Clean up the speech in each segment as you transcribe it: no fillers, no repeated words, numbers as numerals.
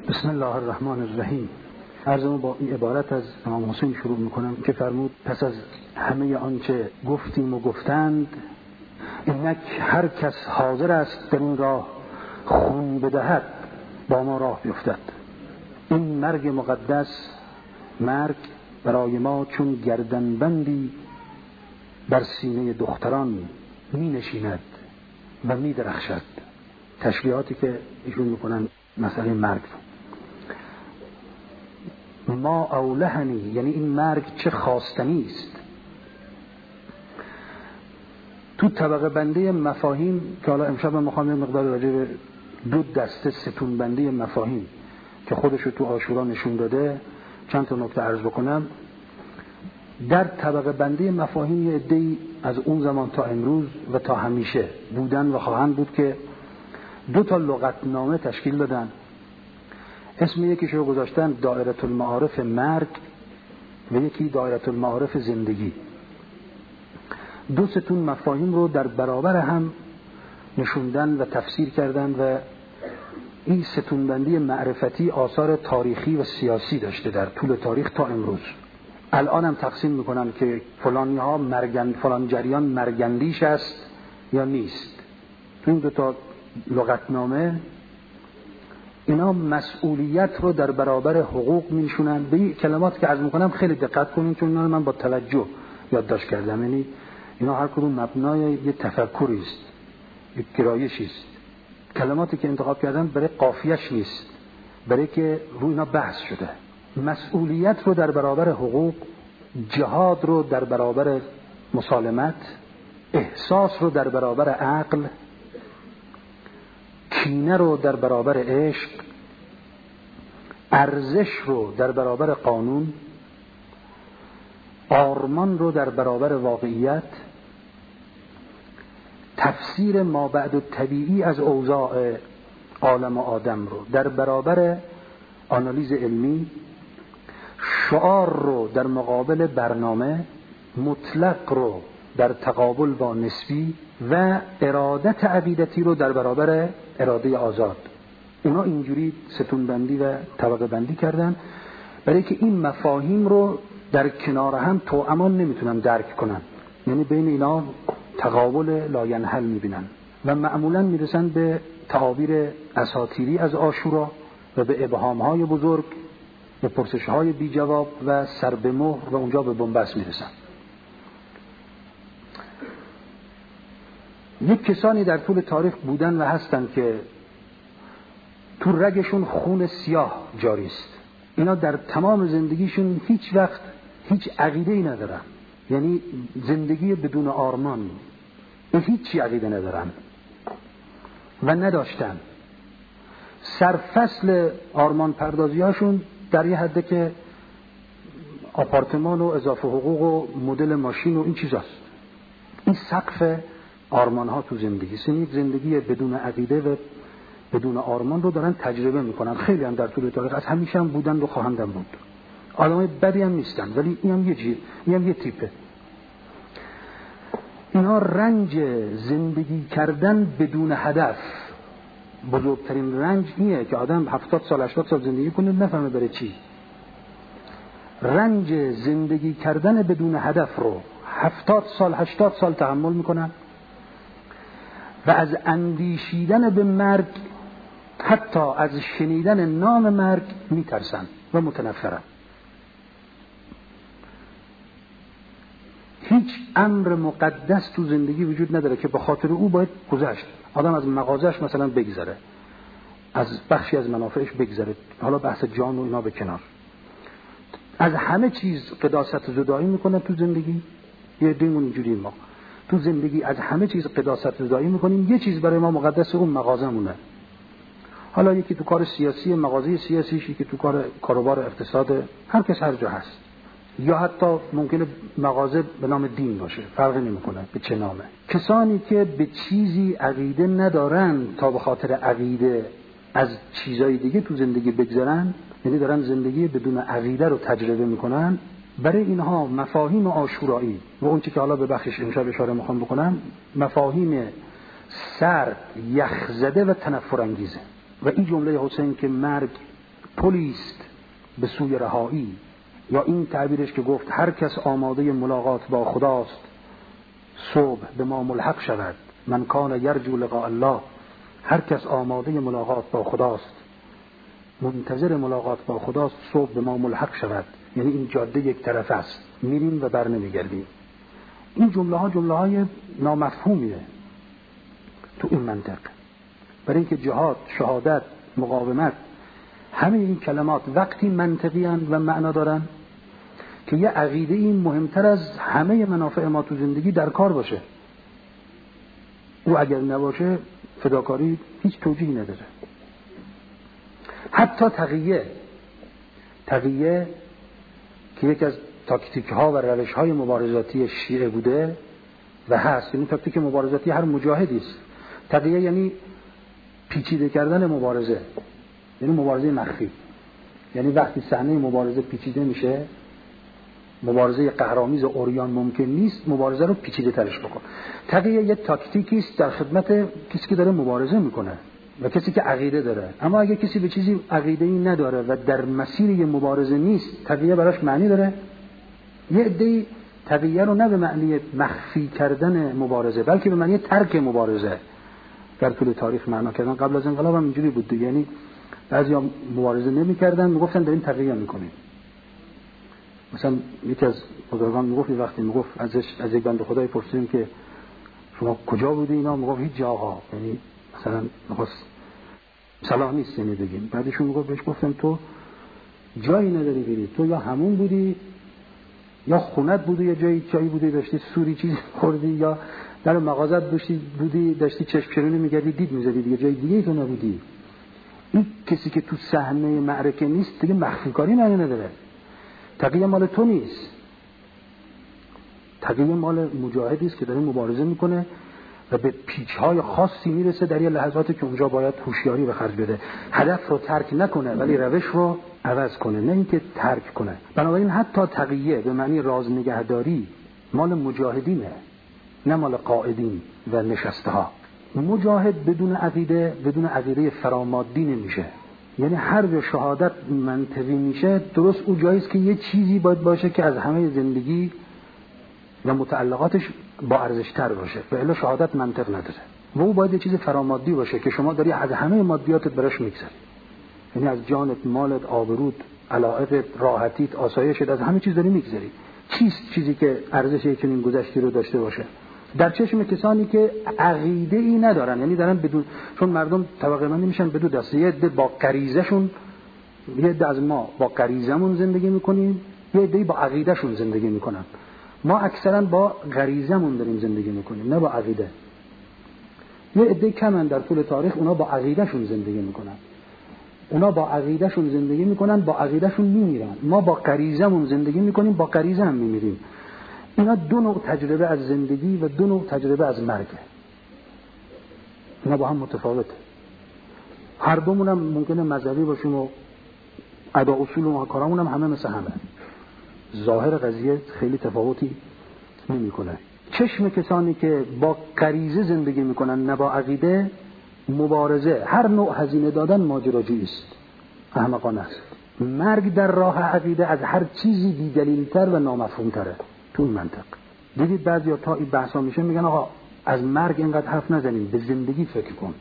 بسم الله الرحمن الرحیم. عرضمو با این عبارت از امام حسین شروع میکنم که فرمود پس از همه آنچه گفتیم و گفتند، اینک هر کس حاضر است در این راه خون بدهد با ما راه بیفتد. این مرگ مقدس، مرگ برای ما چون گردنبندی بر سینه دختران می نشیند و می درخشد. تشریحاتی که ایشون میکنن مسئله مرگ، ما اولهنی، یعنی این مرگ چه خواستنی است. تو طبقه بندی مفاهیم که حالا امشب من میخوام یه مقدار راجع به دو دسته ستون بندی مفاهیم که خودشو تو عاشورا نشون داده چند تا نکته عرض بکنم. در طبقه بندی مفاهیم یه عده‌ای از اون زمان تا امروز و تا همیشه بودن و خواهند بود که دو تا لغتنامه تشکیل دادن. اسم یکیش رو گذاشتن دائره المعارف مرگ و یکی دائره المعارف زندگی. دو ستون مفاهیم رو در برابر هم نشوندن و تفسیر کردن و این ستون بندی معرفتی آثار تاریخی و سیاسی داشته در طول تاریخ تا امروز. الان هم تقسیم میکنن که فلان جریان مرگندیش است یا نیست. تو این دو تا لغتنامه اینا مسئولیت رو در برابر حقوق میشونن. به این کلمات که عرض میکنم خیلی دقت کنین چون اینا رو من با توجه یادداشت کردم. یعنی اینا هر کدوم مبنای یه تفکری است، یک گرایشی است. کلماتی که انتخاب کردم برای قافیه‌اش نیست، برای که روی اینا بحث شده. مسئولیت رو در برابر حقوق، جهاد رو در برابر مسالمت، احساس رو در برابر عقل، کینه رو در برابر عشق، ارزش رو در برابر قانون، آرمان رو در برابر واقعیت، تفسیر مابعد الطبیعی از اوضاع عالم و آدم رو در برابر آنالیز علمی، شعار رو در مقابل برنامه، مطلق رو در تقابل با نسبی و ارادت عقیدتی رو در برابر اراده آزاد. اونا اینجوری ستون بندی و طبقه بندی کردن برای که این مفاهیم رو در کنار هم توامان نمیتونن درک کنن. یعنی بین اینا تقابل لاینحل میبینن و معمولا میرسن به تعابیر اساطیری از عاشورا و به ابهامهای بزرگ، به پرسشهای بی جواب و سر به مهر و اونجا به بنبست میرسن. یک کسانی در طول تاریخ بودن و هستن که تو رگشون خون سیاه جاری است. اینا در تمام زندگیشون هیچ وقت هیچ عقیده‌ای ندارن. یعنی زندگی بدون آرمان، هیچی عقیده ندارن و نداشتن. سرفصل آرمان پردازی هاشون در یه حده که آپارتمان و اضافه حقوق و مدل ماشین و این چیزاست. این سقف آرمان ها تو زندگی. یک زندگی بدون عقیده و بدون آرمان رو دارن تجربه میکنن. خیلی هم در طول تاریخ از همیشه هم بودن و خواهندم بود. آدمای بدی هم نیستن، ولی این هم یه تیپه. اینا رنج زندگی کردن بدون هدف، بزرگترین رنج اینه که آدم 70 سال 80 سال زندگی کنه نفهمه برای چی. رنج زندگی کردن بدون هدف رو 70 سال 80 سال تحمل میکنن و از اندیشیدن به مرگ، حتی از شنیدن نام مرگ میترسن و متنفرن. هیچ امر مقدس تو زندگی وجود نداره که به خاطر او باید گذشت. آدم از مغازش مثلا بگذره، از بخشی از منافعش بگذره، حالا بحث جان و اینا به کنار. از همه چیز قداست زدایی میکنه تو زندگی. یه دیمون اینجوری ما تو زندگی از همه چیز قداست زدایی میکنیم. یه چیز برای ما مقدس، اون مغازمونه. حالا یکی تو کار سیاسی، مغازه سیاسیش، یکی تو کار کاروبار اقتصاد، هر کس هر جا هست. یا حتی ممکنه مغازه به نام دین باشه، فرقی نمیکنه به چه نامه. کسانی که به چیزی عقیده ندارن تا به خاطر عقیده از چیزای دیگه تو زندگی بگذرن، یعنی دارن زندگی بدون عقیده رو تجربه میکنن، برای اینها مفاهیم عاشورایی و اون چیزی که حالا به بخشش امشب اشاره میخوام بکنم، مفاهیم سرد، یخزده و تنفر انگیزه. و این جمله حسین که مرگ پلیست به سوی رهایی. یا این تعبیرش که گفت هر کس آماده ملاقات با خداست صبح به ما ملحق شود. من کان یرجو لقاء الله، هر کس آماده ملاقات با خداست، منتظر ملاقات با خداست، صبح به ما ملحق شود. یعنی این جاده یک طرف است، میریم و بر نمیگردیم. این جمله های نامفهومیه تو این منطق، برای اینکه جهاد، شهادت، مقاومت، همه این کلمات وقتی منطقی اند و معنا دارن که یه عقیده این مهمتر از همه منافع ما تو زندگی در کار باشه. او اگر نباشه فداکاری هیچ توجیهی نداره. حتی تقیه که یکی از تاکتیک ها و روش های مبارزاتی شیعه بوده و هست، یعنی تاکتیک مبارزاتی هر مجاهدی است. تقیه یعنی پیچیده کردن مبارزه، یعنی مبارزه مخفی. یعنی وقتی صحنه مبارزه پیچیده میشه، مبارزه قهرآمیز و عریان ممکن نیست، مبارزه رو پیچیده ترش بکن. تقیه یه تاکتیکی است در خدمت کسی که داره مبارزه میکنه و کسی که عقیده داره. اما اگه کسی به چیزی عقیده‌ای نداره و در مسیر یه مبارزه نیست، تقیه براش معنی داره؟ یه عده‌ای تقیه رو نه به معنی مخفی کردن مبارزه، بلکه به معنی ترک مبارزه در طول تاریخ معنا کردن. قبل از انقلاب هم اینجوری بود دیگه، یعنی بعضیا مبارزه نمی‌کردن، میگفتن دارین تقیه می‌کنین. مثلا یکی از بزرگان میگفت وقتی میگفت از یک بنده خدای پرسیدیم که شما کجا بودی؟ اینا میگفت هیچ جاها، یعنی مثلا میخواست صلاح نیست یعنی بگیم. بعدشون میگفت بهش گفتم تو جایی نداری بری، تو یا همون بودی یا خونت بودی یا جایی بودی داشتی سوری چیزی خوردی یا در مغازت بودی داشتی چشم چرونی میگردی دید میزدی دیگه، جای دیگه ای تو نبودی. این کسی که تو صحنه معرکه نیست دیگه مخفی کاری معنی نداره. تقیه مال تو نیست، تقیه مال مجاهدی است که داره مبارزه میکنه و به پیچ‌های خاصی میرسه در یه لحظاتی که اونجا باید هوشیاری به خرج بده، هدف رو ترک نکنه ولی روش رو عوض کنه، نه اینکه ترک کنه. بنابراین حتی تقیه به معنی راز نگهداری مال مجاهدینه، نه مال قائدین و نشسته ها. مجاهد بدون عقیده فرامادی نمیشه. یعنی هر جا شهادت منطقی میشه درست اون جایی است که یه چیزی باید باشه که از همه زندگی و متعلقاتش با ارزش تر باشه، و الا شهادت منطق نداره. و او باید یه چیز فرامادی باشه که شما داری از همه مادیاتت براش میگذری، یعنی از جانت، مالت، آبرود، علایقت، راحتیت، آسایشت، از همه چیز داری میگذری. چیست چیزی که ارزش چنین گذشتی رو داشته باشه در چشم کسانی که عقیده ای ندارن؟ یعنی دارن بدون، چون مردم طبقه بندی میشن به دو دسته، یه عده با غریزه‌شون، یه عده از ما با غریزمون زندگی میکنیم، یه عده با عقیده‌شون زندگی میکنن. ما اکثرا با غریزمون داریم زندگی میکنیم، نه با عقیده. یه عده کمن در طول تاریخ اونا با عقیده‌شون زندگی میکنن. اونا با عقیده‌شون زندگی میکنن، با عقیده‌شون میمیرن. ما با غریزمون زندگی میکنیم، با غریزه هم میمیریم. اینا دو نوع تجربه از زندگی و دو نوع تجربه از مرگ. اینا با هم متفاوته. هر دومون هم ممکنه مذهبی باشیم و ادا اصول و کارامون هم همه مثل همه. ظاهر قضیه خیلی تفاوتی نمی‌کنه. چشم کسانی که با غریزه زندگی میکنن نه با عقیده، مبارزه، هر نوع هزینه دادن ماجراجویی است، احمقانه است. مرگ در راه عقیده از هر چیزی بی‌دلیل‌تر و نامفهوم‌تره. تو این منطق دیدید بعضیا تا این بحثا میشه میگن آقا از مرگ اینقدر حرف نزنیم، به زندگی فکر کن.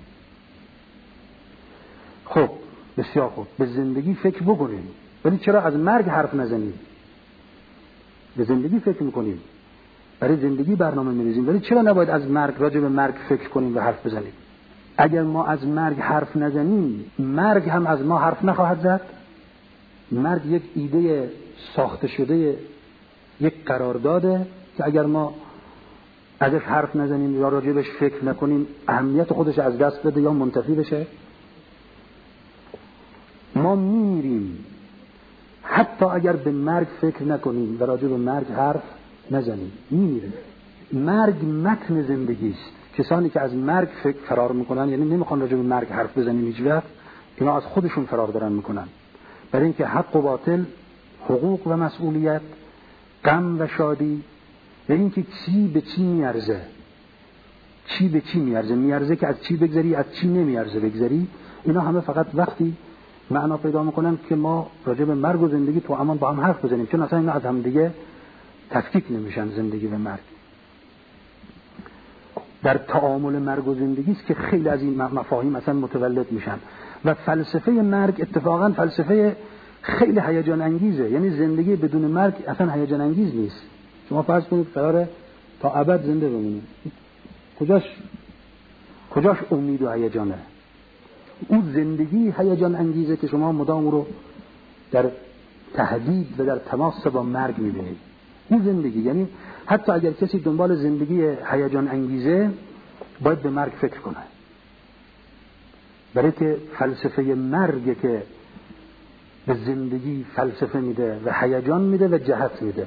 خب بسیار خوب، به زندگی فکر بکنیم، ولی چرا از مرگ حرف نزنیم؟ به زندگی فکر میکنیم، برای زندگی برنامه میریزیم، ولی چرا نباید از مرگ، راجع به مرگ فکر کنیم و حرف بزنیم؟ اگر ما از مرگ حرف نزنیم، مرگ هم از ما حرف نخواهد زد. مرگ یک ایده ساخته شده، یک قرارداده که اگر ما ازش حرف نزنیم یا راجبش فکر نکنیم اهمیت خودش از دست بده یا منتفی بشه. ما میمیریم حتی اگر به مرگ فکر نکنیم و راجب مرگ حرف نزنیم، میمیریم. مرگ متن زندگی است. کسانی که از مرگ فکر فرار میکنن، یعنی نمیخوان راجب مرگ حرف بزنیم هیچ وقت، اینا از خودشون فرار دارن میکنن. برای اینکه حق و باطل، حقوق و مسئولیت، غم و شادی، و اینکه چی به چی میارزه، میارزه که از چی بگذری، از چی نمیارزه بگذری، اینا همه فقط وقتی معنا پیدا میکنن که ما راجع به مرگ و زندگی تو امان با هم حرف بزنیم، چون اصلا اینا از هم دیگه تفکیک نمیشن. زندگی و مرگ در تعامل مرگ و زندگی است که خیلی از این مفاهیم اصلا متولد میشن و فلسفه مرگ اتفاقا فلسفه خیلی هیجان انگیزه. یعنی زندگی بدون مرگ اصلا هیجان انگیز نیست. شما فرض کنید قراره تا ابد زنده بمونید، کجاش امید و هیجانه؟ اون زندگی هیجان انگیزه که شما مدام رو در تهدید و در تماس با مرگ میبینید. اون زندگی، یعنی حتی اگر کسی دنبال زندگی هیجان انگیزه باید به مرگ فکر کنه، برای که فلسفه مرگ که به زندگی فلسفه میده و هیجان میده و جهت میده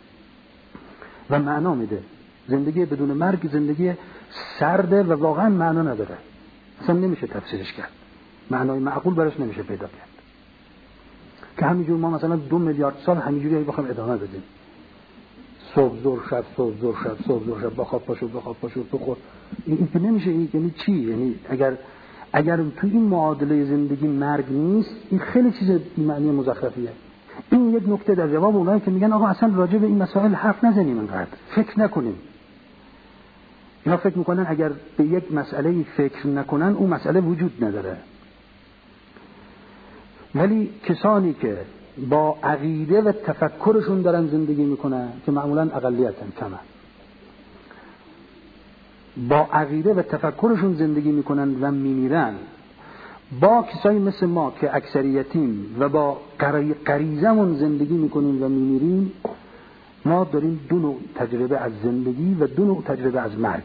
و معنا میده. زندگی بدون مرگ زندگی سرده و واقعا معنا نداره، اصلا نمیشه تفسیرش کرد، معنای معقول براش نمیشه پیدا کرد. که همینجور ما مثلا 2 میلیارد سال همینجوری بخوایم ادامه بدیم، صبح ظهر شب صبح ظهر شب صبح ظهر شب، بخواب پاشو بخور، این که نمیشه. این یعنی چی؟ یعنی اگر تو این معادله زندگی مرگ نیست، این خیلی چیز معنی مزخرفیه. این یک نکته در جواب اونایی که میگن آقا اصلا راجع به این مسائل حرف نزنیم، انقدر فکر نکنیم. اینا فکر میکنن اگر به یک مسئله فکر نکنن اون مسئله وجود نداره. ولی کسانی که با عقیده و تفکرشون دارن زندگی میکنن، که معمولا اقلیتن، کمن، با عقیده و تفکرشون زندگی میکنن و میمیرن، با کسایی مثل ما که اکثریتیم و با غریزمون زندگی میکنیم و میمیریم، ما داریم 2 نوع تجربه از زندگی و 2 نوع تجربه از مرگ.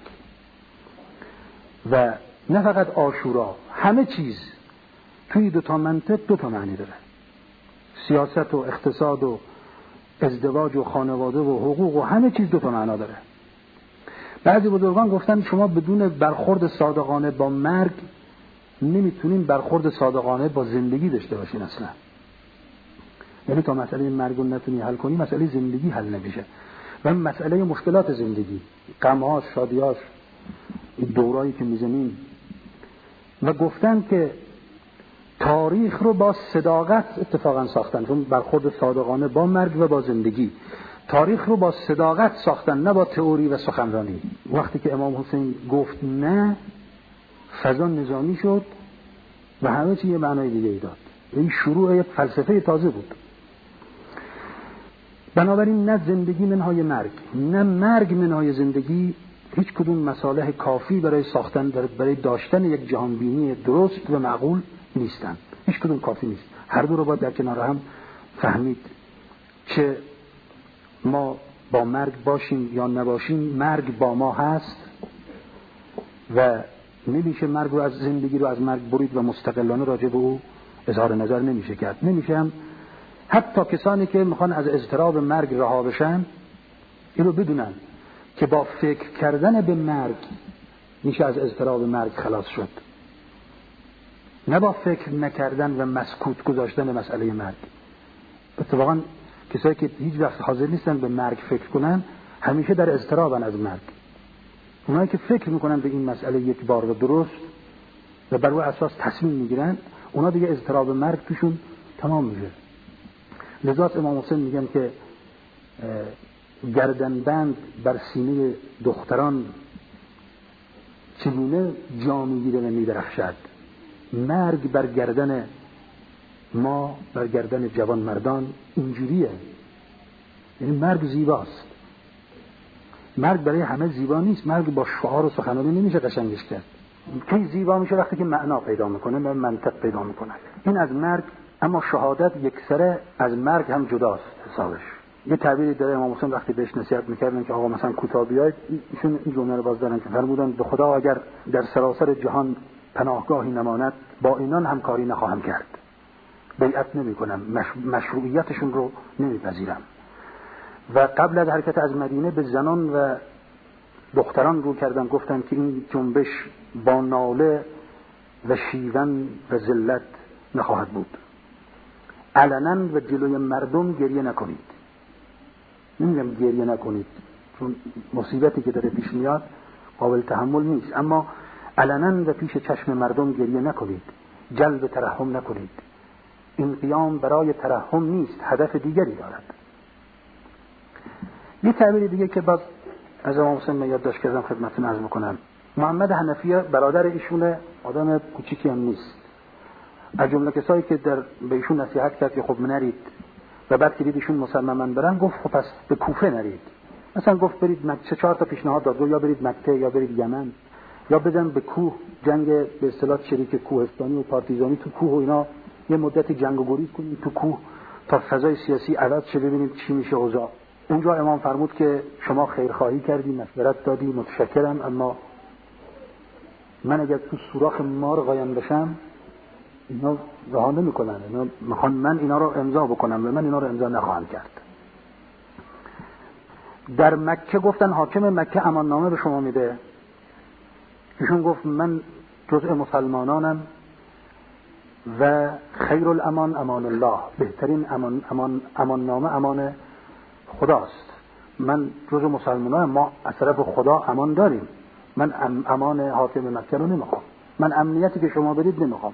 و نه فقط عاشورا، همه چیز توی 2 تا منطق 2 تا معنی داره. سیاست و اقتصاد و ازدواج و خانواده و حقوق و همه چیز 2 تا معنا داره. بعضی بزرگان گفتن شما بدون برخورد صادقانه با مرگ نمیتونین برخورد صادقانه با زندگی داشته باشین اصلا. یعنی تا مسئله مرگ رو نتونی حل کنی، مسئله زندگی حل نمیشه. و مسئله مشکلات زندگی، غم‌هاش، شادی‌هاش، این دورایی که میزنیم. و گفتن که تاریخ رو با صداقت اتفاقا ساختن، چون برخورد صادقانه با مرگ و با زندگی. تاریخ رو با صداقت ساختن، نه با تئوری و سخنرانی. وقتی که امام حسین گفت نه، فضا نظامی شد و همه چی یه معنای دیگه ای داد. این شروع یک فلسفه تازه بود. بنابراین نه زندگی منهای مرگ، نه مرگ منهای زندگی، هیچ کدوم مصالح کافی برای ساختن، برای داشتن یک جهانبینی درست و معقول نیستن. هیچ کدوم کافی نیست. هر دو رو باید در کنار هم فهمید. چه ما با مرگ باشیم یا نباشیم، مرگ با ما هست و نمیشه مرگ رو از زندگی رو از مرگ برید و مستقلانه راجع به او اظهار نظر نمیشه کرد. نمیشه هم حتی کسانی که میخوان از اضطراب مرگ رها بشن این رو بدونن که با فکر کردن به مرگ میشه از اضطراب مرگ خلاص شد، نه با فکر نکردن و مسکوت گذاشتن مسئله مرگ. اتفاقا کسایی که هیچ وقت حاضر نیستن به مرگ فکر کنن همیشه در اضطرابن از مرگ. اونایی که فکر میکنن به این مسئله یک بار و درست و بر روی اساس تصمیم میگیرن، اونا دیگه اضطراب مرگ توشون تمام میشه. لذا امام حسین میگن که گردنبند بر سینه دختران چگونه جا میگیره و میدرخشد، مرگ بر گردن ما، بر گردن جوان مردان اینجوریه. یعنی مرگ زیباست. مرگ برای همه زیبا نیست. مرگ با شعار و سخنرانی نمیشه قشنگش کرد. کی زیبا میشه؟ وقتی که معنا پیدا میکنه و منطق پیدا میکنه. این از مرگ. اما شهادت یکسره از مرگ هم جداست حسابش. یه تعبیری داره امام حسین وقتی بهش نصیحت میکردن که آقا مثلا کوتاه بیاید، ایشون این جمله رو باز دارن که فرمودن به خدا اگر در سراسر جهان پناهگاهی نماند با اینان همکاری نخواهم کرد، بیعت نمیکنم، مشروعیتشون رو نمیپذیرم. و قبل از حرکت از مدینه به زنان و دختران رو کردن، گفتن که این جنبش با ناله و شیون و ذلت نخواهد بود. علنا و جلوی مردم گریه نکنید. نمیگم گریه نکنید چون مصیبتی که داره پیش میاد قابل تحمل نیست، اما علنا و پیش چشم مردم گریه نکنید، جلب ترحم نکنید. این قیام برای ترحم نیست، هدف دیگری دارد. یه تعبیر دیگه که باز از امام حسین یادداشت کردم خدمتتون عرض بکنم. محمد حنفیه برادر ایشونه، آدم کوچیکی هم نیست. از جمله کسایی که به ایشون نصیحت کرد که خب نرید و بعد که دید ایشون مصمما برن، گفت خب پس به کوفه نرید. مثلا گفت برید مکه، 4 تا پیشنهاد داد، یا برید مکه یا برید یمن یا بدن به کوه، جنگ به اصطلاح شریک کوهستانی و پارتیزانی تو کوه و اینا یه مدتی جنگ و گریز کنید تو کوه تا فضای سیاسی عوض شه، ببینید چی میشه اوضاع. اونجا امام فرمود که شما خیرخواهی کردی، مشورت دادی، متشکرم، اما من اگر تو سوراخ مار قایم بشم اینا رها نمی‌کنن، اینا میخوان من اینا رو امضا بکنم و من اینا رو امضا نخواهم کرد. در مکه گفتن حاکم مکه امان نامه به شما میده. ایشون گفت من جزء مسلمانانم و خیر الامان امان الله، بهترین امان نامه امان خداست. من جزء مسلمانانم، ما از طرف خدا امان داریم. من امان حاکم مکه رو نمیخوام، من امنیتی که شما بدید نمیخوام.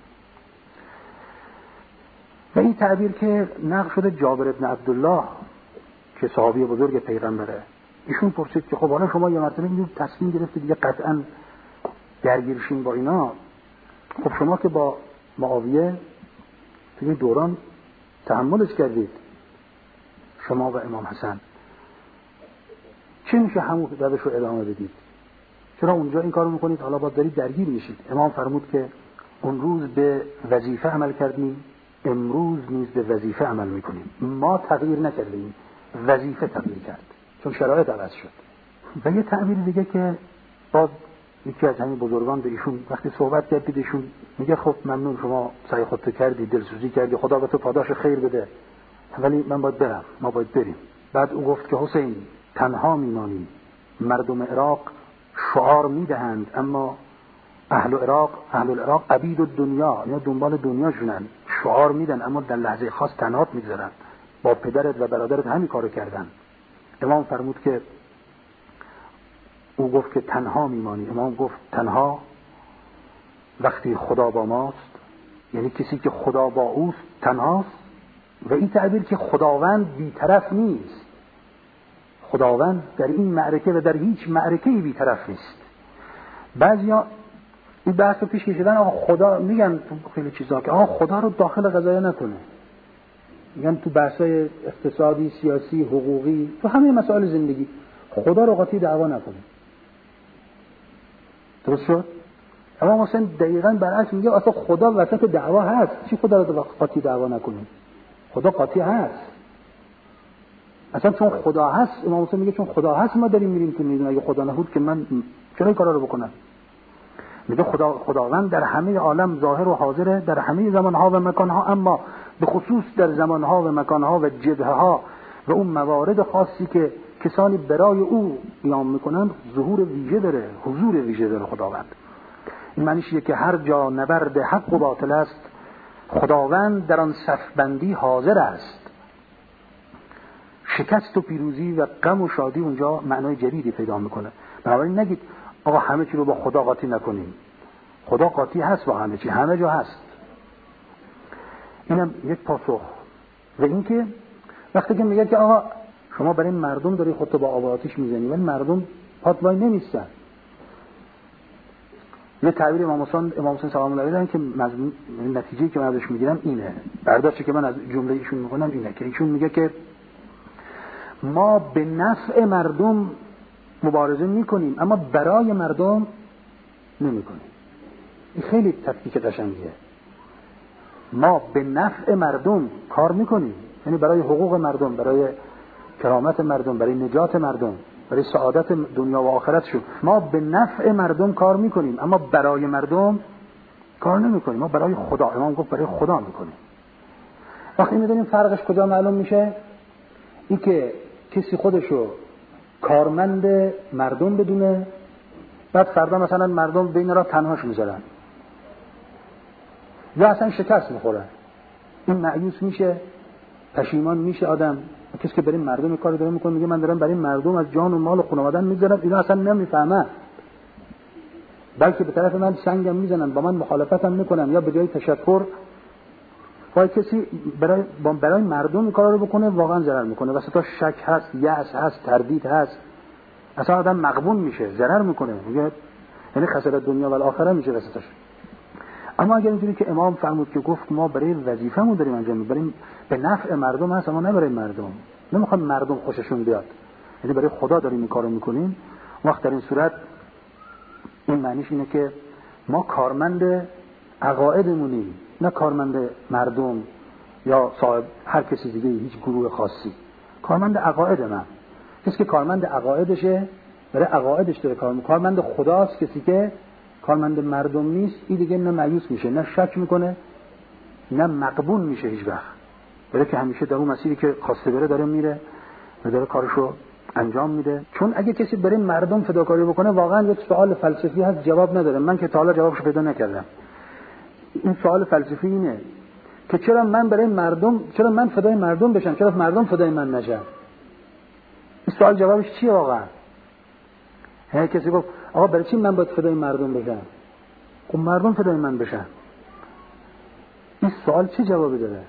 و این تعبیر که نقل شده جابر ابن عبدالله که صحابی بزرگ پیغمبره، ایشون پرسید که خب حالا شما یه مرتبه میدید تصمیم گرفتید دیگه قطعا درگیرشین با اینا، خب شما که با معاویه تو این دوران تحملش کردید، شما و امام حسن، چه میشه همون روش رو ادامه بدید؟ چرا اونجا این کارو میکنید حالا باید دارید درگیر میشید؟ امام فرمود که اون روز به وظیفه عمل کردیم، امروز نیز به وظیفه عمل میکنیم. ما تغییر نکردیم، وظیفه تغییر کرد چون شرایط عوض شد. و یه تعبیر دیگه که باز یکی از همین بزرگان به ایشون وقتی صحبت کرد، ایشون میگه خب ممنون شما سعی خودت کردی، دلسوزی کردی، خدا به تو پاداش خیر بده، ولی من باید برم، ما باید بریم. بعد او گفت که حسین تنها میمانی، مردم عراق شعار میدهند اما اهل العراق عبید الدنیا، یا دنبال دنیاشونن، شعار میدن اما در لحظه خاص تنهات میگذارن. با پدرت و برادرت همین کارو کردن. امام فرمود که او گفت که تنها میمانی. امام گفت تنها وقتی خدا با ماست، یعنی کسی که خدا با اوست تنهاست. و این تعبیر که خداوند بی‌طرف نیست، خداوند در این معرکه و در هیچ معرکه‌ای بی‌طرف نیست. بعضیا این بحث رو پیش کشیدن، آقا خدا، میگن تو خیلی چیزا که آقا خدا رو داخل قضایا نکنه، میگن تو بحث‌های اقتصادی، سیاسی، حقوقی، تو همه مسائل زندگی خدا رو قاطی دعوا نکنه. درست شد؟ اما مثلا دقیقاً برعکس میگه اصلا خدا وسط دعوا هست، چی خدا رو قاطی دعوا نکنیم؟ خدا قاطی هست. اصلا چون خدا هست، امام حسین میگه چون خدا هست ما داریم میریم تو میدون، اگه خدا نبود که من چرا این کارا رو بکنم؟ میگه خداوند در همه عالم ظاهر و حاضره، در همه زمانها و مکانها، اما به خصوص در زمانها و مکانها و جبهه‌ها و اون موارد خاصی که کسانی برای او قیام میکنن ظهور ویژه داره، حضور ویژه داره خداوند. این معنیشه که هر جا نبرد حق و باطل است، خداوند در آن صفبندی حاضر است. شکست و پیروزی و غم و شادی اونجا معنای جدیدی پیدا میکنه. بنابراین نگید آقا همه چی رو با خدا قاطی نکنیم. خدا قاطی هست با همه چی، همه جا هست. اینم یک پاسخ. و اینکه وقتی که میگه که آقا شما برای مردم داری خودتو با آب و آتش میزنی، ولی مردم پات وای نمیستن. یه تعبیر امام حسین سلام الله علیه که نتیجه‌ای که من ازش میگیرم اینه، برداشتی که من از جمله ایشون میکنم اینه که ایشون میگه که ما به نفع مردم مبارزه میکنیم اما برای مردم نمیکنیم. این خیلی تفکیک قشنگیه. ما به نفع مردم کار میکنیم، یعنی برای حقوق مردم، برای کرامت مردم، برای نجات مردم، برای سعادت دنیا و آخرتشون. ما به نفع مردم کار میکنیم اما برای مردم کار نمیکنیم. ما برای خدا، امام گفت برای خدا میکنیم. وقتی میدونیم فرقش کجا معلوم میشه، این که کسی خودشو کارمند مردم بدونه، بعد فردا مثلا مردم بین را تنهاش میذارن یا اصلا شکست میخوره، این مایوس میشه، پشیمان میشه آدم. کسی که برای مردم کاری داره میکنه میگه من دارم برای مردم از جان و مال و خانواده‌ام میذارم، اینا اصلا نمیفهمن، بلکه به طرف من سنگم میزنن، با من مخالفتم میکنن، یا به جای تشکر وای کسی برای مردم این کارا رو بکنه واقعا ضرر میکنه، وسطش شک هست، یأس هست، تردید هست، اصلا آدم مغبون میشه، ضرر میکنه، میگه یعنی خسارت دنیا و آخرت میشه وسطش. اما اگر اینجوری که امام فرمود که گفت ما برای وظیفه‌مون داریم انجام میدیم، به نفع مردم هست اما نه برای مردم، نمیخوام مردم خوششون بیاد، یعنی برای خدا داریم این کارو میکنیم، وقت در این صورت این معنیش اینه که ما کارمند عقایدمونیم، نه کارمند مردم یا صاحب هر کسی دیگه، هیچ گروه خاصی. کارمند عقاید من، کسی که کارمند عقایدشه برای عقایدش داره کار میکنه. کارمند خداست کسی که کارمند مردم نیست، این دیگه نه مایوس میشه، نه شک میکنه، نه مقبول میشه هیچ وقت، برای که همیشه در اون مسیری که خواسته بره داره میره و داره کارشو انجام میده. چون اگه کسی برای مردم فداکاری بکنه، واقعا یه سوال فلسفی هست جواب نداره، من که تا حالا جوابشو پیدا نکردم. این سوال فلسفی اینه که چرا من برای مردم، چرا من فدای مردم بشم، چرا مردم فدای من نشن؟ این سوال جوابش چیه واقعا؟ کسی گفت آقا برای چی من باید فدای مردم بشم؟ خب مردم فدای من بشن. این سوال چه جوابی داره؟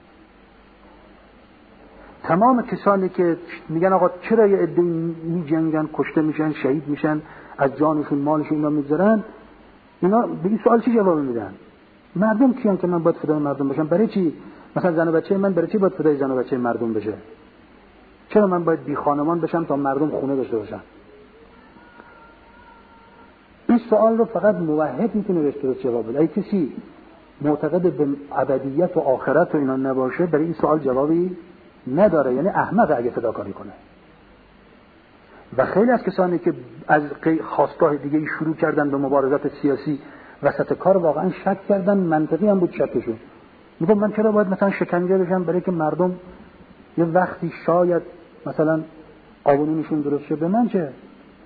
تمام کسانی که میگن آقا چرا یه عده میجنگن، کشته میشن، شهید میشن، از جانشون مالشون اینا میگذرن، اینا به این سوال چی جواب میدن؟ مردم کیان که من باید فدای مردم بشم؟ برای چی؟ مثلا زن و بچه من برای چی باید فدای زن و بچه مردم بشه؟ چرا من باید بی خانمان بشم تا مردم خونه داشته باشن؟ این سوال رو فقط موحد میتونه بهش درست جواب بده. اگه کسی معتقد به ابدیت و آخرت و اینا نباشه، برای این سوال جوابی نداره، یعنی احمق اگه فداکاری کنه. و خیلی از کسانی که از خواستگاه دیگه شروع کردن به مبارزات سیاسی وسط کار واقعا شک کردن، منطقی هم بود شکشون. میگم من چرا باید مثلا شکنجه بشم برای که مردم یه وقتی شاید مثلا قانونشون درست شه، به من چه؟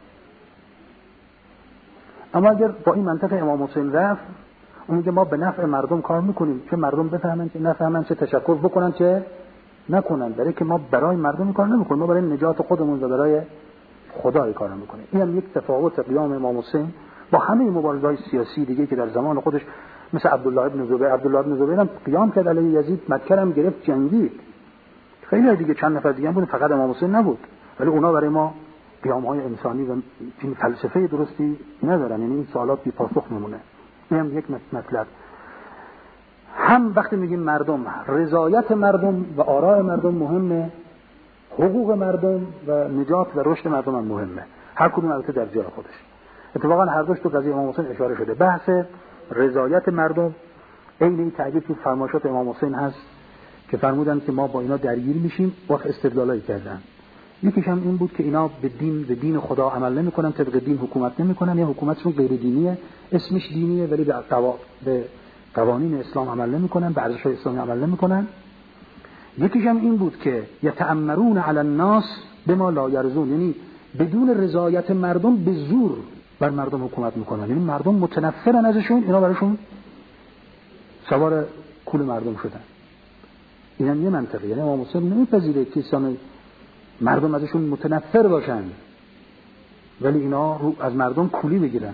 اما اگر با این منطق امام حسین رفت، اون میگه ما به نفع مردم کار میکنیم، چه مردم بفهمن چه نفهمن، چه تشکر بکنن چه نکنن، برای که ما برای مردم کار نمیکنیم، ما برای نجات خودمون و برای خدای کار میکنیم. این هم یک تفاوت قیام امام حسین با همه مبارزات سیاسی دیگه که در زمان خودش، مثل عبدالله ابن زبیر هم قیام کرد علیه یزید، مکه هم گرفت، جنگید. خیلی دیگه چند نفر دیگه هم بود، فقط امام حسین نبود، ولی اونا برای ما قیام‌های انسانی و این فلسفه درستی ندارن، یعنی این سوالات بی پاسخ میمونه. این هم یک مطلب. هم وقتی میگیم مردم، رضایت مردم و آراء مردم مهمه، حقوق مردم و نجات و رشد مردم هم مهمه، هر کدوم البته در جای خودش. اتفاقا هر دوش تو قضیه امام حسین اشاره شده. بحث رضایت مردم عین این تعبیر تو فرمایشات امام حسین هست که فرمودن که ما با اینا درگیر میشیم، وقت استدلالایی کردن. یکیش هم این بود که اینا به دین خدا عمل نمیکنن، طبق دین حکومت نمیکنن، یا حکومتشون غیر دینیه، اسمش دینیه ولی به قوانین اسلام عمل نمیکنن، به ارزش‌های اسلامی عمل نمیکنن. یکیش هم این بود که یتأمرون علی الناس بما لا یرضون، یعنی بدون رضایت مردم به زور بر مردم حکومت میکنن، یعنی مردم متنفرن ازشون، اینا براشون سوار کول مردم شدن. این هم یه منطقه، یعنی امام حسین نمیپذیره که مردم ازشون متنفر باشن ولی اینا رو از مردم کولی بگیرن.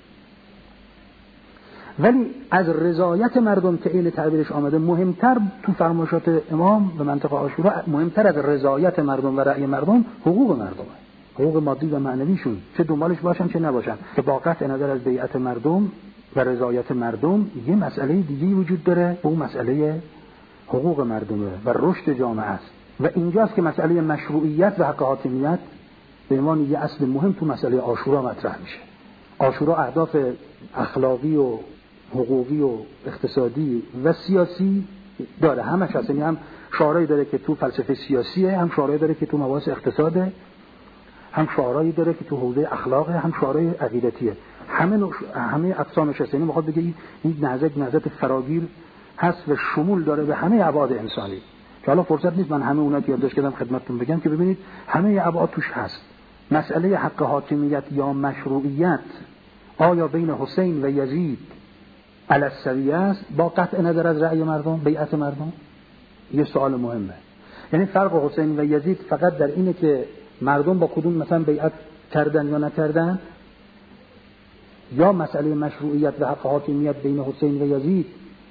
ولی از رضایت مردم که این تعبیرش آمده، مهمتر تو فرمایشات امام به منطق عاشورا، مهمتر از رضایت مردم و رأی مردم حقوق مردمه، حقوق مادی و معنویشون، چه دنبالش باشن چه نباشن. که با قطع نظر از بیعت مردم و رضایت مردم یه مسئله دیگه وجود داره، اون مسئله حقوق مردمه و رشد جامعه است. و اینجاست که مسئله مشروعیت و حق حاکمیت به عنوان یه اصل مهم تو مسئله عاشورا مطرح میشه. عاشورا اهداف اخلاقی و حقوقی و اقتصادی و سیاسی داره، همش هست. یعنی هم شعارهایی داره که تو فلسفه سیاسیه، هم شعارهایی داره که تو مباحث اقتصاده، هم شعارهایی داره که تو حوزه اخلاقه، هم شعارهای عقیدتیه. همه اقسامش هست. یعنی میخواد بگه این نهضت فراگیر هست و شمول داره به همه ابعاد انسانی. که حالا فرصت نیست من همه اونا که یادداشت کردم خدمتتون بگم که ببینید همه ابعاد توش هست. مسئله حق حاکمیت یا مشروعیت آیا بین حسین و یزید علی السویه است با قطع نظر از رأی مردم، بیعت مردم؟ یه سوال مهمه. یعنی فرق حسین و یزید فقط در اینه که مردم با کدوم مثلا بیعت کردن یا نکردن، یا مسئله مشروعیت و حق حاکمیت بین حسین و یزید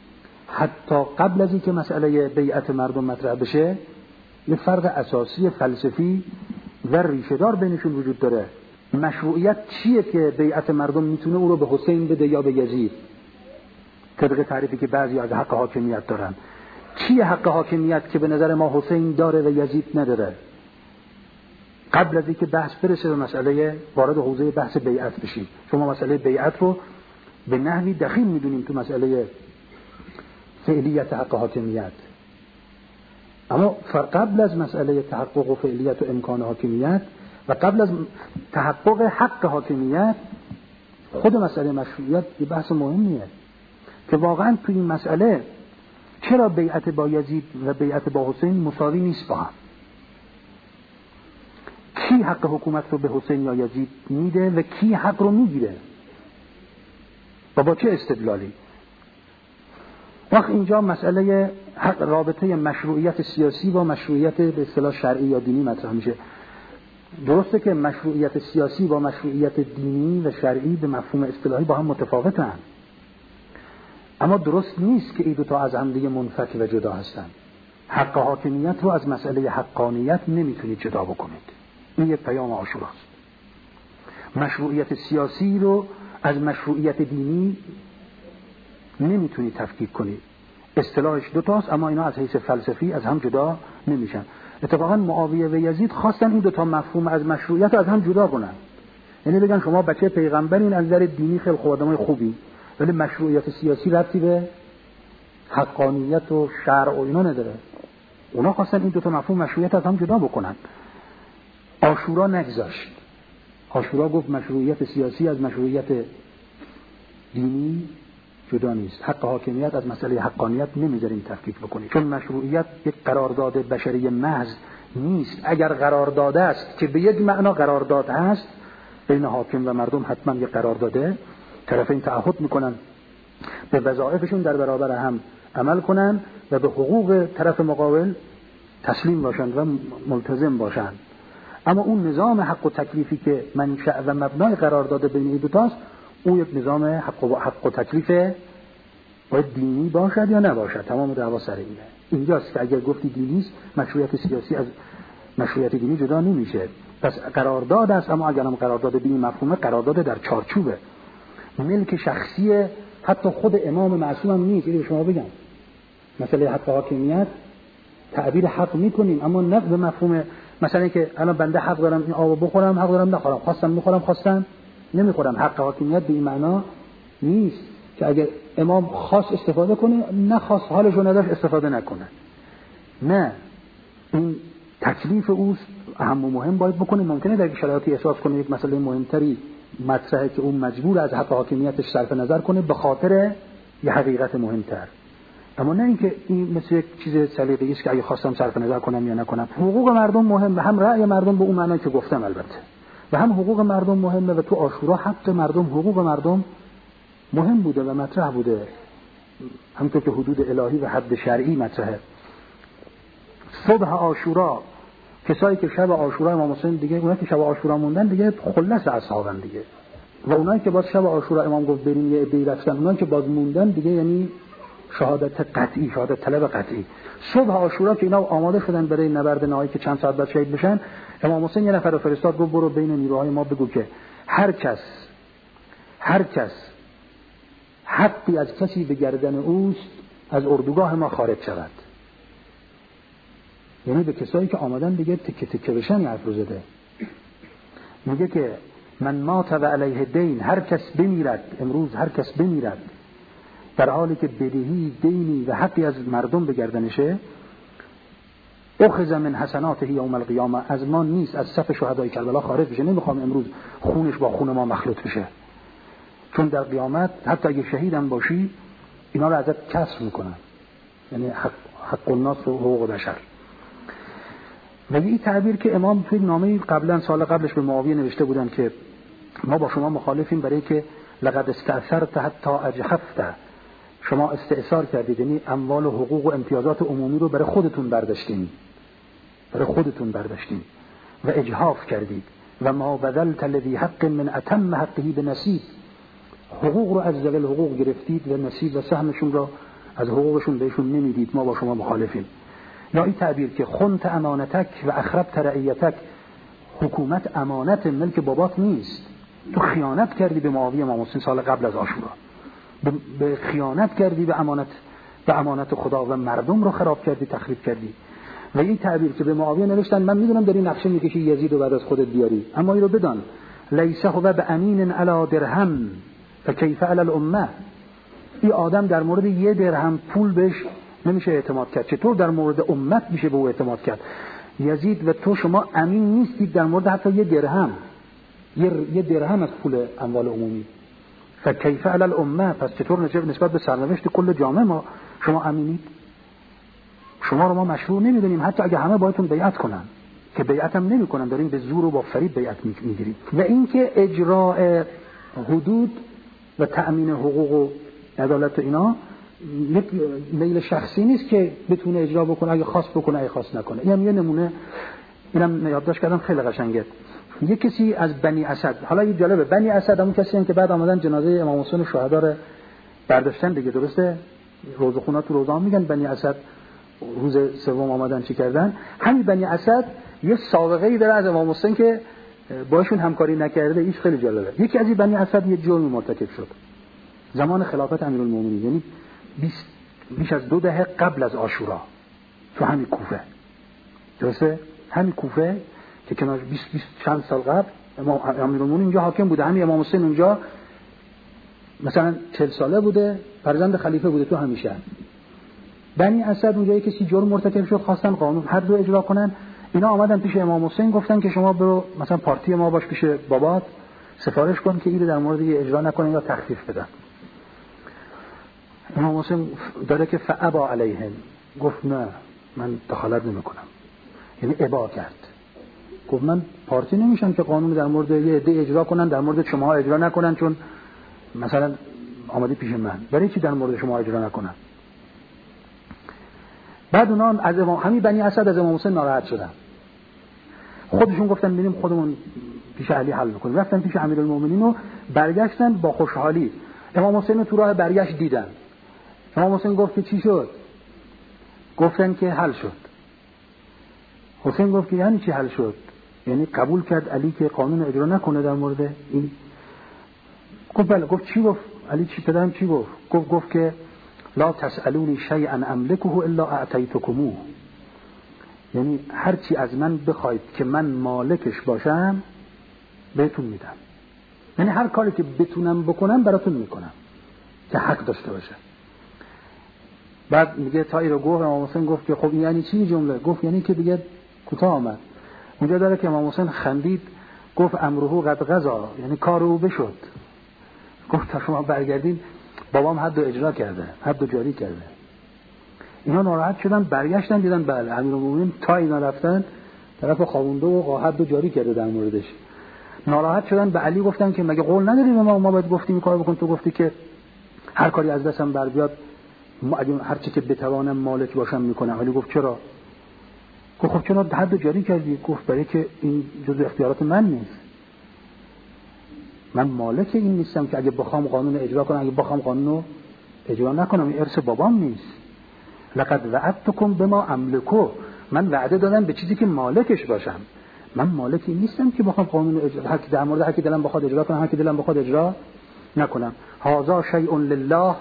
حتی قبل از اینکه مسئله بیعت مردم مطرح بشه یه فرق اساسی فلسفی و ریشه‌دار بینشون وجود داره. مشروعیت چیه که بیعت مردم میتونه او رو به حسین بده یا به یزید، طبق تعریفی که بعضی از حق حاکمیت دارن؟ چیه حق حاکمیت که به نظر ما حسین داره و یزید نداره؟ قبل از اینکه بحث برسه به مسئله وارد حوزه بحث بیعت بشیم، شما مسئله بیعت رو به نحوی دخیل میدونیم تو مسئله فعلیت حق حاکمیت، اما قبل از مسئله تحقق و فعلیت و امکان حاکمیت و قبل از تحقق حق حاکمیت خود مسئله مشروعیت یه بحث مهمیه که واقعا تو این مسئله چرا بیعت با یزید و بیعت با حسین مساوی نیست با هم؟ کی حق حکومت رو به حسین یا یزید میده و کی حق رو میگیره و با چه استدلالی؟ وقت اینجا مسئله رابطه مشروعیت سیاسی با مشروعیت به اصطلاح شرعی یا دینی مطرح میشه. درسته که مشروعیت سیاسی با مشروعیت دینی و شرعی به مفهوم اصطلاحی با هم متفاوتن، اما درست نیست که این دو تا از هم دیگه منفک و جدا هستن. حق حاکمیت رو از مسئله حقانیت نمیتونید جدا بکنید، این یک پیام عاشوراست. مشروعیت سیاسی رو از مشروعیت دینی نمیتونید تفکیک کنید. اصطلاحش دوتاست اما اینا از حیث فلسفی از هم جدا نمیشن. اتفاقا معاویه و یزید خواستن این دوتا مفهوم از مشروعیت از هم جدا کنن، یعنی بگن شما بچه پیغمبرین، از نظر دینی خیلی خوب آدمای خوبی، ولی مشروعیت سیاسی ربطی به حقانیت و شرع و اینا نداره. اونا خواستن این دوتا مفهوم مشروعیت از هم جدا بکنن. عاشورا نگذاشت. عاشورا گفت مشروعیت سیاسی از مشروعیت دینی جدا نیست. حق حاکمیت از مسئله حقانیت نمیذاریم تفکیک بکنیم، چون مشروعیت یک قرارداد بشری محض نیست. اگر قرارداد است که به یک معنا قرارداد هست بین حاکم و مردم، حتما یک قرارداده، طرفین تعهد میکنن به وظایفشون در برابر هم عمل کنن و به حقوق طرف مقابل تسلیم باشن و ملتزم باشن. اما اون نظام حق و تکلیفی که منشأ و مبنای قرارداد بین این دو تاست، اون یک نظام حق و تکلیف باید دینی باشد یا نباشد. تمام دعوا سر اینه. اینجاست که اگر گفتی دینی است، مشروعیت سیاسی از مشروعیت دینی جدا نمیشه. پس قرارداد است، اما اگر هم قرارداد دینی مفهومه، قرارداد در چارچوبه، ملک شخصی حتی خود امام معصوم هم نیست. اینو به شما بگم، مسئله حق حاکمیت تعبیر حق میکنیم اما نه به مفهوم مثلا که الان بنده حق دارم این آب بخورم، حق دارم نخورم، خواستم میخورم، خواستم نمیخورم. حق حاکمیت به این معنا نیست که اگر امام خاص استفاده کنه، نخواست حالشو نداشت استفاده نکنه. نه، این تکلیف اوست، اهم و مهم باید بکنه. ممکنه در شرایطی احساس کنه یک مسئله مهمتری مطرحه که اون مجبور از حق حاکمیتش صرف نظر کنه به خاطر یه حقیقت مهمتر، اما نه اینکه این مثل یک چیز سلیقه‌ای است که اگه خواستم صرف نظر کنم یا نکنم. حقوق مردم مهمه، هم رأی مردم به اون معنی که گفتم البته، و هم حقوق مردم مهمه و تو عاشورا حق مردم، حقوق مردم مهم بوده و مطرح بوده، همونطور که حدود الهی و حد شرعی مطرحه. صبح عاشورا کسایی که شب عاشورا امام حسین دیگه، اونایی که شب عاشورا موندن دیگه خلص اصحابن دیگه، و اونایی که باز شب عاشورا امام گفت بریم یه عده‌ای رفتن، اونایی که باز موندن دیگه یعنی شهادت قطعی، شهادت طلب قطعی. صبح عاشورا که اینا آماده شدن برای نبرد نهایی که چند ساعت بعد شهید بشن، امام حسین یه نفر رو فرستاد گفت برو بین نیروهای ما بگو که هر کس حقی از کسی به گردن اوست از اردوگاه ما خارج شود. یعنی به کسایی که آمدن دیگه تکه تکه بشن این حرف رو زده. میگه که من مات و علیه دین، هر کس بمیرد امروز، هر کس بمیرد در حالی که بدهی دینی و حقی از مردم به گردنشه، اخذ من حسناته یوم القیامه، از ما نیست، از صف شهدای کربلا خارج بشه. نمیخوام امروز خونش با خون ما مخلوط بشه، چون در قیامت حتی اگه شهیدم باشی اینا رو ازت کسر میکنن، یعنی حق الناس و حقوق بشر. ولی این تعبیر که امام توی نامه قبلا سال قبلش به معاویه نوشته بودن که ما با شما مخالفیم برای که لقد استأثرت حتی اجحفت، شما استئثار کردید، یعنی اموال و حقوق و امتیازات عمومی رو برای خودتون برداشتین و اجحاف کردید. و ما بذلت الذی حق من اتم حقه بنصیب، حقوق رو از ذوی حقوق گرفتید و نصیب و سهمشون رو از حقوقشون بهشون نمیدید، ما با شما مخالفیم. یا این تعبیر که خنت امانتک و اخربت رعیتک، حکومت امانت ملک بابات نیست، تو خیانت کردی به معاویه امام حسین سال قبل از عاشورا، به خیانت کردی به امانت خدا و مردم رو خراب کردی، تخریب کردی. و این تعبیر که به معاویه نوشتن من میدونم داری نقشه میکشی یزید رو بعد از خودت بیاری، اما این رو بدان لیس هو بامین علی درهم فکیف علی الامه، این آدم در مورد یه درهم پول بهش نمیشه اعتماد کرد، چطور در مورد امت میشه به او اعتماد کرد؟ یزید و تو شما امین نیستید در مورد حتی یه درهم از پول اموال عمومی. فکیف علی الامه، پس چطور نسبت به سرنوشت کل جامعه ما شما امینید؟ شما رو ما مشروع نمیدونیم حتی اگه همه باهاتون بیعت کنن، که بیعت هم نمیکنن، دارین به زور و با فریب بیعت میگیرید. و اینکه اجراء حدود و تأمین حقوق و عدالت و اینا میل شخصی نیست که بتونه اجرا بکنه، اگه خواست بکنه اگه خواست نکنه. اینم یه نمونه، اینم یادداشت کردم خیلی قشنگه. یه کسی از بنی اسد، حالا این جالبه، بنی اسد همون کسی هستن که بعد آمدن جنازه امام حسین شهدا رو برداشتن دیگه، درسته؟ روزخونا تو روزا میگن بنی اسد روز سوم آمدن چی کردن. همین بنی اسد یه سابقه‌ای داره از امام حسین که باشون همکاری نکرده. ایش خیلی جالبه. یکی از این بنی اسد یه جرمی مرتکب شد زمان خلافت امیرالمومنین، یعنی بیش از 2 دهه قبل از عاشورا، تو همین کوفه، درسته؟ همین کوفه که کنار 20 چند سال قبل امیرالمومنین اونجا حاکم بوده، همین امام حسین اونجا مثلا 40 ساله بوده، فرزند خلیفه بوده تو همیشه. بنی اسد اونجا کسی جرم مرتکب شد، خواستن قانون حد رو اجرا کنن. اینا آمدن پیش امام حسین گفتن که شما برو مثلا پارتی ما باش، پیش بابات سفارش کن که اینو در مورد اجرا نکنن یا تخفیف بدن. امام حسین داره که فابا علیهم، گفت نه من دخالت نمیکنم، یعنی ابا کرد، گفت من پارتی نمیشم که قانون در مورد یه عده اجرا کنن در مورد شما اجرا نکنن، چون مثلا آمدی پیش من، برای چی در مورد شما اجرا نکنن؟ بعد اونا از همین بنی اسد از امام حسین ناراحت شدن، خودشون گفتن بریم خودمون پیش علی حل بکنیم. رفتن پیش امیرالمومنین و برگشتن با خوشحالی. امام حسین تو راه برگشت دیدن. امام حسین گفت که چی شد؟ گفتن که حل شد. حسین گفت که یعنی چی حل شد؟ یعنی قبول کرد علی که قانون اجرا نکنه در مورد این؟ گفت بله. گفت چی گفت؟ علی چی پدرم چی گفت؟ گفت که لا تسألونی شیئا املکه الا اعطیتکموه، یعنی هر چی از من بخواید که من مالکش باشم بهتون میدم، یعنی هر کاری که بتونم بکنم براتون میکنم که حق داشته باشه. بعد میگه تایی رو گفت امام حسین گفت که خب یعنی چی جمله؟ گفت یعنی که دیگه کوتاه آمد. اونجا داره که امام حسین خندید گفت امره قد قضا، یعنی کار او بشد. گفت تا شما برگردین بابام حد رو اجرا کرده، حد رو جاری کرده. اینا ناراحت شدن، برگشتن دیدن بله امیرالمومنین تا اینا رفتن طرف خوابونده و حد رو جاری کرده در موردش. ناراحت شدن، به علی گفتن که مگه قول نداری ما باید گفتیم این کارو بکن، تو گفتی که هر کاری از دستم بر بیاد هر چی که بتوانم مالک باشم میکنم. علی گفت چرا؟ گفت خب چرا حد رو جاری کردی؟ گفت برای که این جزء اختیارات من نیست، من مالک این نیستم که اگه بخوام قانون اجرا کنم، اگه بخوام قانون اجرا نکنم، این ارث بابام نیست. لقد وعدتکم بما املکو، من وعده دادم به چیزی که مالکش باشم، من مالکی نیستم که بخوام قانون اجرا در مورد هر کی دلم بخواد اجرا کنم، هر کی دلم بخواد اجرا نکنم. هذا شیء لله،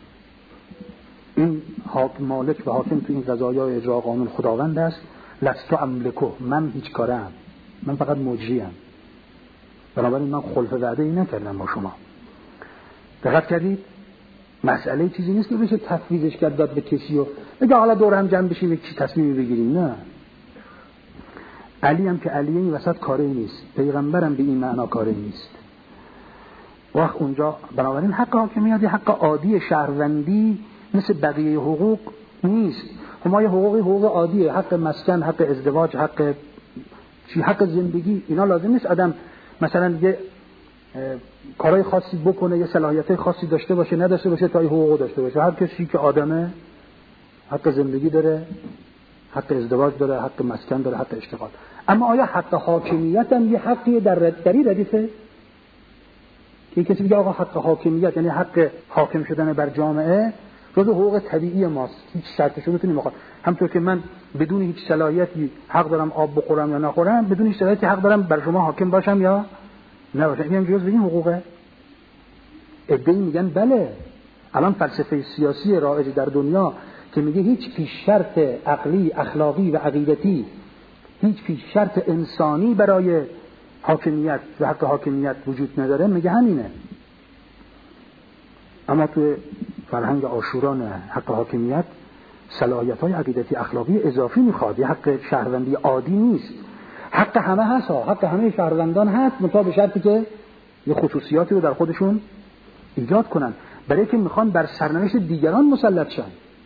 این مالک و حاکم تو این قضایا و اجرا قانون خداوند است. لست املکو، من هیچ کارم، من فقط مجریم، بنابراین من خلف وعده ای نکردم با شما. دقت کردید؟ مسئله چیزی نیست که بشه تفویضش کرد داد به کسی و بگه حالا دور هم جمع بشیم یک چی تصمیمی بگیریم. نه، علی هم که علیه این وسط کاری نیست، پیغمبرم به این معنا کاری نیست. وقت اونجا بنابراین حق حاکمیت حق عادی شهروندی مثل بقیه حقوق نیست. ما یه حقوق عادیه، حق مسکن، حق ازدواج، حق زندگی، اینا لازم نیست آدم مثلا یه کارهای خاصی بکنه، یه صلاحیت‌های خاصی داشته باشه نداشته باشه تا این حقوق داشته باشه. هر کسی که آدمه حق زندگی داره، حق ازدواج داره، حق مسکن داره، حق اشتغال. اما آیا حق حاکمیت هم یه حقی در این ردیفه؟ که کسی بگه آقا حق حاکمیت یعنی حق حاکم شدن بر جامعه، جزء حقوق طبیعی ماست، هیچ شرطشو میتونی مخالف. همونطور که من بدون هیچ صلاحیتی حق دارم آب بخورم یا نخورم، بدون هیچ صلاحیتی حق دارم بر شما حاکم باشم یا نباشم. این هم جزء این حقوقه. عده‌ای میگن بله. الان فلسفه سیاسی رایج در دنیا که میگه هیچ پیش شرط عقلی، اخلاقی و عقیدتی، هیچ پیش شرط انسانی برای حاکمیت و حق حاکمیت وجود نداره، میگه همینه. اما تو فرهنگ عاشورا نه، حق حاکمیت صلاحیت‌های عقیدتی اخلاقی اضافی میخواد، یه حق شهروندی عادی نیست. حق همه هست، حق همه شهروندان هست، منتها به شرطی که یه خصوصیاتی رو در خودشون ایجاد کنن، برای که میخوان بر سرنوشت دیگران مسلط شن.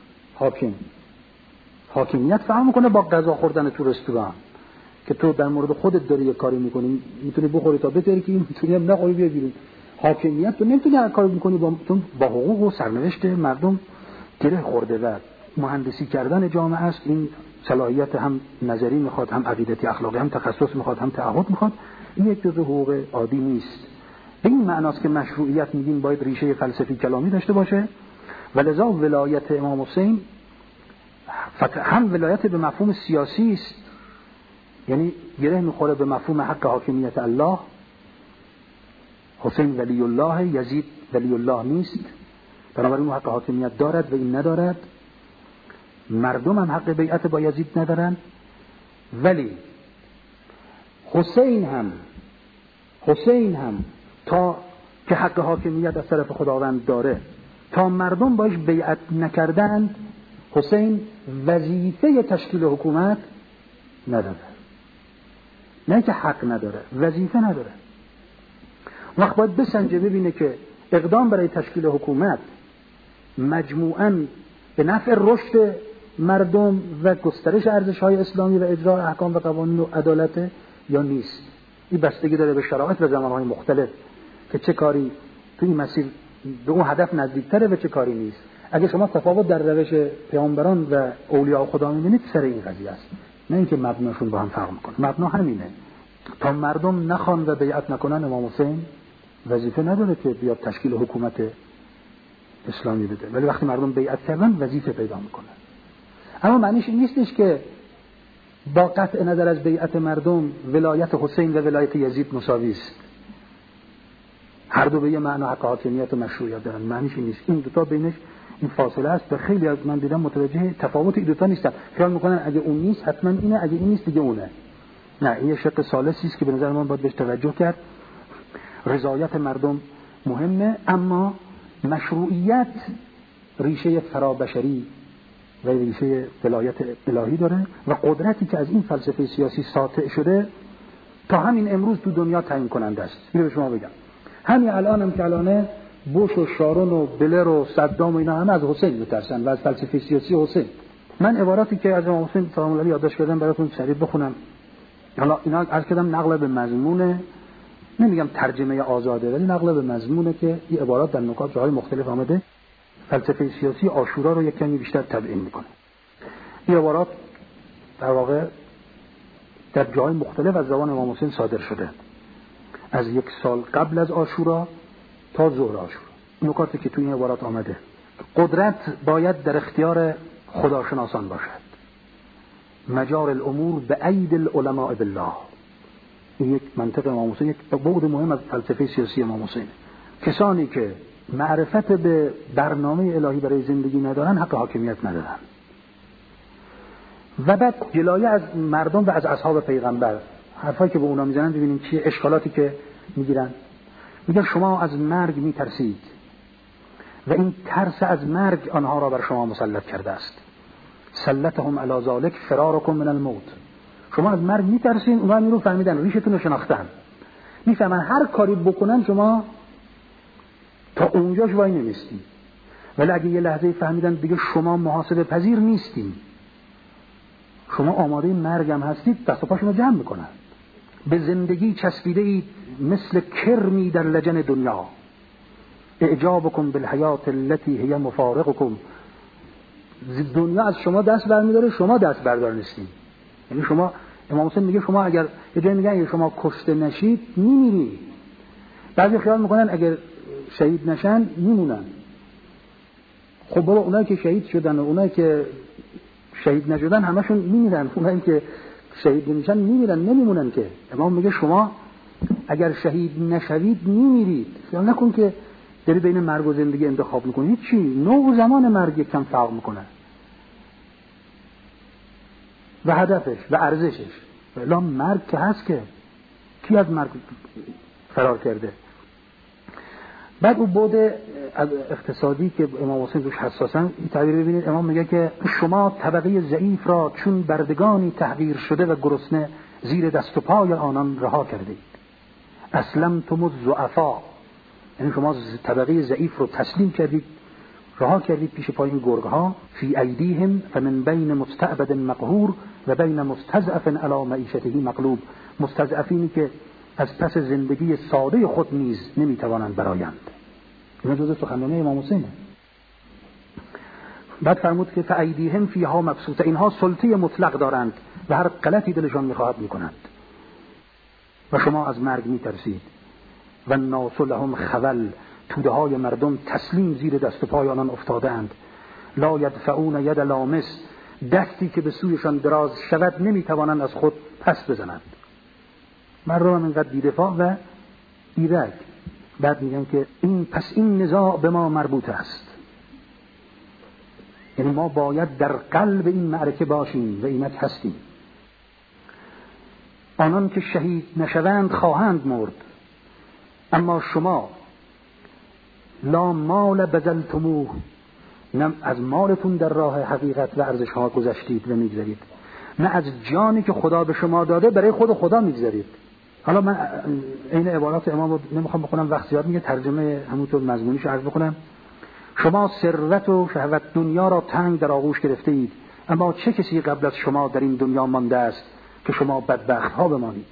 حاکمیت فهم میکنه با غذا خوردن تو رستوران، که تو در مورد خودت داری یه کاری میکنی، میتونی بخوری تا بتری که میتونی هم نخوری بیا بیرون. حاکمیت تو نمیتونی هر کاری میکنی با حقوق و سرنوشت مردم گره خورده و مهندسی کردن جامعه است. این صلاحیت هم نظری میخواد، هم عقیدتی اخلاقی، هم تخصص میخواد، هم تعهد میخواد. این یک جزء حقوق عادی نیست. به این معناست که مشروعیت میگیم باید ریشه فلسفی کلامی داشته باشه. ولذا ولایت امام حسین هم ولایت به مفهوم سیاسی است، یعنی گره میخوره به مفهوم حق حاکمیت الله. حسین ولی الله، یزید ولی الله نیست، بنابراین حق حاکمیت دارد و این ندارد. مردم هم حق بیعت با یزید ندارن، ولی حسین هم تا که حق حاکمیت از طرف خداوند داره، تا مردم باش بیعت نکردن، حسین وظیفه تشکیل حکومت نداره. نه که حق نداره، وظیفه نداره. وقت باید بسنجه ببینه که اقدام برای تشکیل حکومت مجموعاً به نفع رشد مردم و گسترش ارزش‌های اسلامی و اجرای احکام و قوانین و عدالت یا نیست. این بستگی داره به شرایط و زمانهای مختلف که چه کاری توی این مسیر به اون هدف نزدیکتره و چه کاری نیست. اگه شما تفاوت در روش پیامبران و اولیاء خدا می‌بینید، سر این قضیه است، نه اینکه مبناشون با هم فرق می‌کنه. مبنا همینه. تا مردم نخوان و بیعت نکنن، امام حسین وظیفه نداره که بیاد تشکیل حکومت اسلامی بده، ولی وقتی مردم بیعت کردن وظیفه پیدا میکنه. اما معنیش این نیستش که با قطع نظر از بیعت مردم ولایت حسین و ولایت یزید مساوی است. هر دو به یه معنا حق حاکمیت و مشروعیت دارن. معنیش این نیست. این دو تا بینش این فاصله است و خیلی از من دیدم متوجه تفاوت این دو تا نیستن. خیال میکنن اگه اون نیست حتما اینه، اگه این نیست دیگه اونه. نه، این شق ثالثی است که به نظر من باید بهش توجه کرد. رضایت مردم مهمه، اما مشروعیت ریشه فرابشری و ریشه ولایت الهی داره و قدرتی که از این فلسفه سیاسی ساطع شده تا همین امروز تو دنیا تعیین کننده است. اینو به شما بگم. همین الان هم که الانه بوش و شارون و بلر و صدام و اینا همه از حسین میترسن و از فلسفه سیاسی حسین. من عباراتی که از امام حسین سلام الله علیه یادداشت کردم براتون سریع بخونم. حالا اینا عرض کردم نقل به مضمونه، نمیگم ترجمه آزاده، ولی نقل به مضمونه که این عبارات در نکات جاهای مختلف آمده. فلسفه سیاسی عاشورا رو یک کمی بیشتر تبیین میکنه. این عبارات در واقع در جاهای مختلف از زبان امام حسین صادر شده، از 1 سال قبل از عاشورا تا ظهر عاشورا. نکاتی که توی این عبارات آمده: قدرت باید در اختیار خداشناسان باشد، مجار الامور به اید العلماء بالله. این یک منطق امام حسین، یک بعد مهم از فلسفه سیاسی امام حسین. کسانی که معرفت به برنامه الهی برای زندگی ندارن حق حاکمیت ندارن. و بعد جلایه از مردم و از اصحاب پیغمبر، حرفایی که به اونا میزنن ببینیم چیه، اشکالاتی که میگیرن. میگن شما از مرگ میترسید و این ترس از مرگ آنها را بر شما مسلط کرده است. سلطهم علی ذلک فرارکم من الموت. شما از مرگ میترسین، اونا میرو فهمیدن، ریشتون رو شناختن، میفهمن هر کاری بکنن شما تا اونجاش وای نمیستی. ولی اگه یه لحظه فهمیدن دیگه شما محاسبه پذیر نیستین، شما آماده مرگم هستید، دست و پاشون رو جمع میکنن. به زندگی چسبیده اید مثل کرمی در لجن دنیا. اعجابکم بالحیات التي هي مفارقکم. دنیا از شما دست برمیداره، شما دست بردار نیستین. یعنی شما، امام حسین میگه شما اگر یه جایی میگن اگه شما کشته نشید میمیری، بعضی خیال میکنن اگر شهید نشن میمونن. خب بابا اونایی که شهید شدن و اونایی که شهید نشدن همشون میمیرن، اونایی که شهید نمیشن میمیرن، نمیمونن که. امام میگه شما اگر شهید نشوید میمیرید. خیال نکن که داری بین مرگ و زندگی انتخاب میکنی. چی؟ نوع و زمان مرگ کم فرق میکنه و هدفش و ارزشش. ولی مرگ که هست، که کی از مرگ فرار کرده؟ بعد اون بعد اقتصادی که امام حسین روش حساسن، این تعبیر ببینید. امام میگه که شما طبقه ضعیف را چون بردگانی تحقیر شده و گرسنه زیر دست و پای آنان رها کردید. اسلمتم الضعفا، یعنی شما طبقه ضعیف رو تسلیم کردید، رها کردید پیش پای این گرگ‌ها. فی ایدیهم فمن بین مستعبد مقهور و بین مستضعف علی معیشته مغلوب. مستضعفینی که از پس زندگی ساده خود نیز نمیتوانند برآیند. این جزء سخنرانی امام حسینه. بعد فرمود که فایدیهم فیها مبسوطه، اینها سلطه مطلق دارند و هر غلطی دلشان میخواهد میکنند. و شما از مرگ میترسید. و الناس لهم خول، توده های مردم تسلیم زیر دست و پای آنان افتادند. لا یدفعون ید لامس، دستی که به سویشان دراز شود نمیتوانند از خود پس بزنند. مردم هم اینقدر بی‌دفاع و بی‌رگ. بعد میگن که این نزاع به ما مربوط است، یعنی ما باید در قلب این معرکه باشیم و اینک هستیم. آنان که شهید نشوند خواهند مرد، اما شما لا مال بذلتموه، نه از مالتون در راه حقیقت و ارزش ها گذشتید و میگذارید، نه از جانی که خدا به شما داده برای خود خدا میگذارید. حالا من این عبارات امام رو نمیخوام بخونم، وقت زیاد میگه، ترجمه همونطور مضمونیش عرض بکنم. شما ثروت و شهوت دنیا را تنگ در آغوش گرفته اید، اما چه کسی قبل از شما در این دنیا مانده است که شما بدبخت ها بمانید؟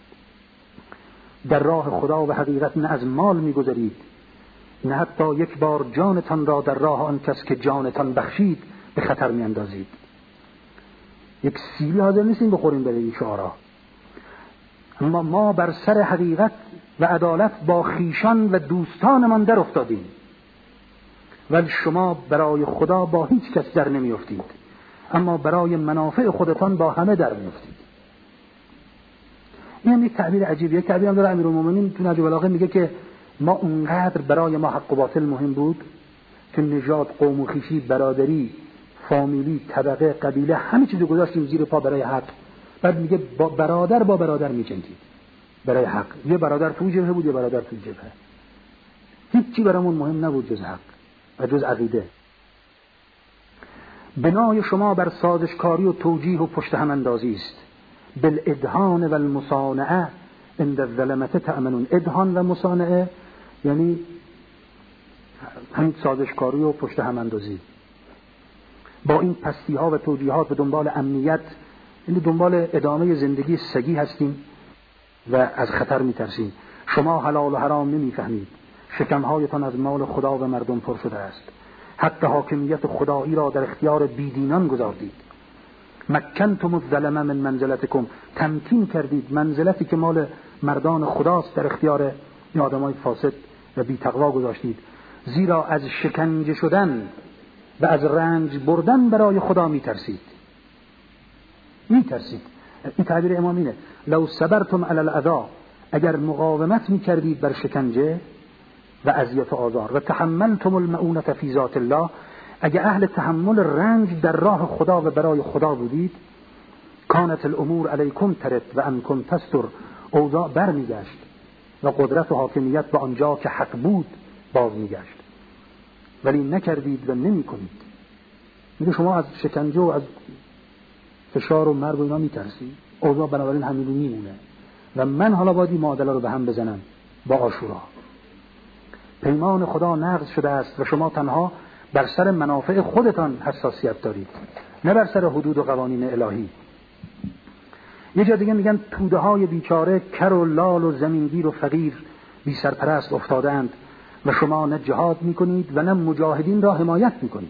در راه خدا و حقیقت نه از مال میگذارید، نه حتی یک بار جانتان را در راه آن کس که جانتان بخشید به خطر میاندازید. یک سیلی حاضر نیستیم بخوریم برای این شعارا. اما ما بر سر حقیقت و عدالت با خیشان و دوستانمان در افتادیم، ولی شما برای خدا با هیچ کس در نمی افتید، اما برای منافع خودتان با همه در می افتید. این یک تعبیر عجیبیه. یک تعبیر هم داره امیرالمومنین تو نهج البلاغه، میگه که ما اونقدر برای ما حق و باطل مهم بود که نژاد، قوم و خویشی، برادری، فامیلی، طبقه، قبیله، همه چیزو گذاشتیم زیر پا برای حق. بعد میگه با برادر میجنگید برای حق. یه برادر تو جبهه بود، یه برادر تو جبهه. هیچی برامون مهم نبود جز حق و جز عقیده. بنای شما بر سازشکاری و توجیه و پشت هم اندازی است. بالادهان و المصانعه عند الظلمه تأمنون. ادهان و مصانعه یعنی همین سازشکاری و پشت هم اندازی. با این پستی ها و توجیهات به دنبال امنیت، یعنی دنبال ادامه زندگی سگی هستیم و از خطر میترسیم. شما حلال و حرام نمیفهمید، شکمهایتان از مال خدا و مردم پر شده است. حتی حاکمیت خدایی را در اختیار بیدینان گذاردید. مکنتم الظلم من منزلتکم، تمکین کردید منزلتی که مال مردان خداست در اختیار این آدمای فاسد و بی تقوا گذاشتید. زیرا از شکنجه شدن و از رنج بردن برای خدا میترسید. این تعبیر امام اینه: لو صبرتم علی الاذى، اگر مقاومت میکردید بر شکنجه و اذیت و آزار، و تحملتم المؤونة فی ذات الله، اگر اهل تحمل رنج در راه خدا و برای خدا بودید، کانت الامور علیکم ترد و انکم تستر، اوضاع بر میگشت و قدرت و حاکمیت به آنجا که حق بود باز میگشت. ولی نکردید و نمی کنید. میگه شما از شکنجه و از فشار و مرگ و اینا میترسید، اوضاع بنابراین همینو میمونه. و من حالا باید این معادله رو به هم بزنم با عاشورا. پیمان خدا نقض شده است و شما تنها بر سر منافع خودتان حساسیت دارید، نه بر سر حدود و قوانین الهی. یه جا دیگه میگن توده های بیچاره کر و لال و زمینگیر و فقیر بی سرپرست افتادند و شما نه جهاد میکنید و نه مجاهدین را حمایت میکنید.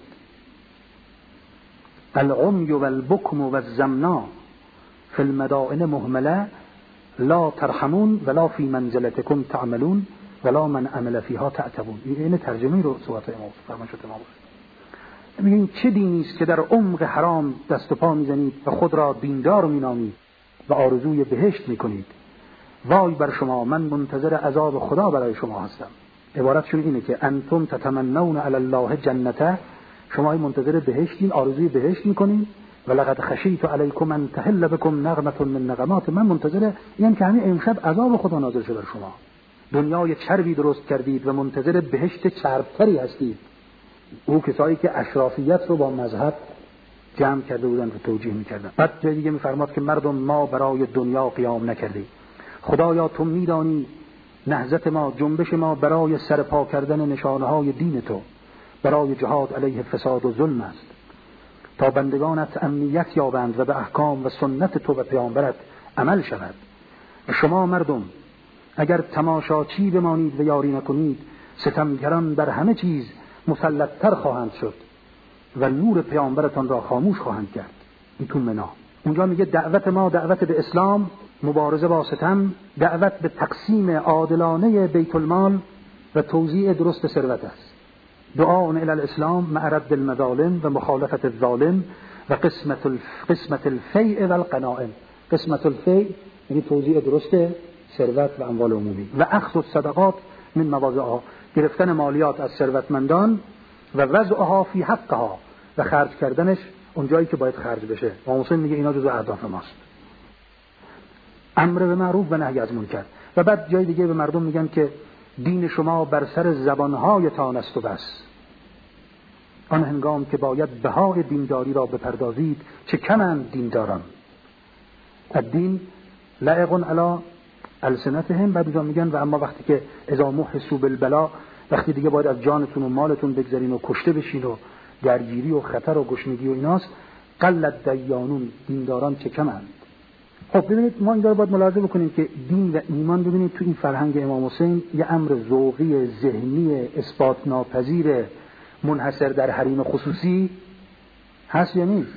العمی و البکم و الزمنا فی المدائن مهمله لا ترحمون ولا فی منزلتکم تعملون ولا من عمل فیها تعتبون. این ترجمه رو صحبت امام فرمان شد. امام میگین چه دینی است که در عمق حرام دست و پا میزنید و خود را دیندار مینامید و آرزوی بهشت میکنید؟ وای بر شما، من منتظر عذاب خدا برای شما هستم. عبارتشون اینه که انتم تتمنون علی الله جنته، شما منتظر بهشتین، آرزوی بهشت میکنین. و لقد خشیت علیکم ان تحل بكم نغمه من نغمات، من منتظر این که همین امشب عذاب خدا نازل شه بر شما. دنیای چربی درست کردید و منتظر بهشت چربتری هستید. او کسایی که اشرافیت رو با مذهب جمع کرده بودن و توجیه میکردن. بعد جای دیگه میفرماد که مردم ما برای دنیا قیام نکردیم، خدایا تو میدانی نهضت ما، جنبش ما برای سرپا کردن نشانه‌های دین تو، برای جهاد علیه فساد و ظلم است، تا بندگانت امنیت یابند و به احکام و سنت تو و پیامبرت عمل شود. و شما مردم اگر تماشاچی بمانید و یاری نکنید، ستمگران بر همه چیز مسلط‌تر خواهند شد و نور پیامبرتان را خاموش خواهند کرد. این تو منا. اونجا میگه دعوت ما دعوت به اسلام، مبارزه با ستم، دعوت به تقسیم عادلانه بیت المال و توزیع درست ثروت است. دعا الی الاسلام مع رد المظالم و مخالفت الظالم و قسمت الفیء و الغنائم. قسمت الفیء یعنی توزیع درست ثروت و اموال عمومی، و اخذ الصدقات من مواضعها، گرفتن مالیات از ثروتمندان و وضعها فی حقها و خرج کردنش اونجایی که باید خرج بشه. امام حسین میگه اینا جزو اهداف ماست. امر به معروف و نهی از منکر. و بعد جای دیگه به مردم میگن که دین شما بر سر زبانهای تان است و بس، آن هنگام که باید بهای دینداری را بپردازید چه کمند دینداران. الدین لائق علی السنتهم. بعد اونجا میگن و اما وقتی که اذا محسوا بالبلا، وقتی دیگه باید از جانتون و مالتون بگذرین و کشته بشین و درگیری و خطر و گشنگی و ایناست، قلت دیانون، دینداران چه کمند. خب ببینید ما اینجا باید ملاحظه بکنیم که دین و ایمان، ببینید تو این فرهنگ امام حسین یه امر ذوقی، ذهنی، اثبات ناپذیر، منحصر در حریم خصوصی هست یا نیست؟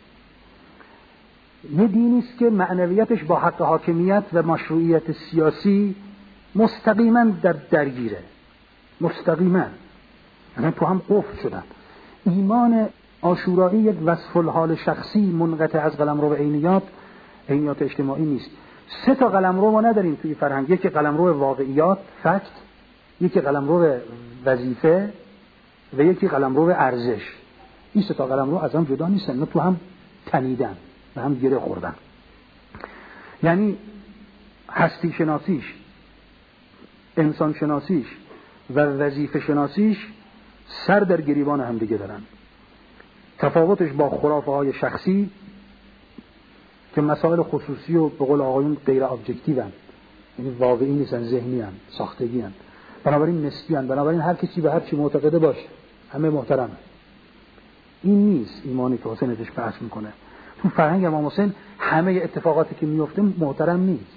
یه دینی است که معنویتش با حق حاکمیت و مشروعیت سیاسی مستقیما درگیره، مستقیما، یعنی تو هم قفل شدن. ایمان عاشورایی یک وصف الحال شخصی منقطع از قلمرو عینیات اجتماعی نیست. 3 تا قلمرو ما نداریم توی فرهنگ، یکی قلمرو واقعیات، فکت، یکی قلمرو وظیفه و یکی قلمرو ارزش. این 3 تا قلمرو از هم جدا نیستن، نه تو هم تنیدن و هم گره خوردن. یعنی هستی شناسیش، انسان شناسیش و وظیفه شناسیش سر در گریبان هم دیگه دارن. تفاوتش با خرافه های شخصی که مسائل خصوصی و به قول آقایون غیر ابجکتیو هستند، یعنی واقعی نیستن، ذهنی هستند، ساختگی هستند، بنابراین نسبی هستند، بنابراین هر کسی به هر چی معتقده باشه همه محترمه. این نیست ایمانی که حسین ازش بحث میکنه. تو فرهنگ امام حسین همه اتفاقاتی که میفته محترم نیست.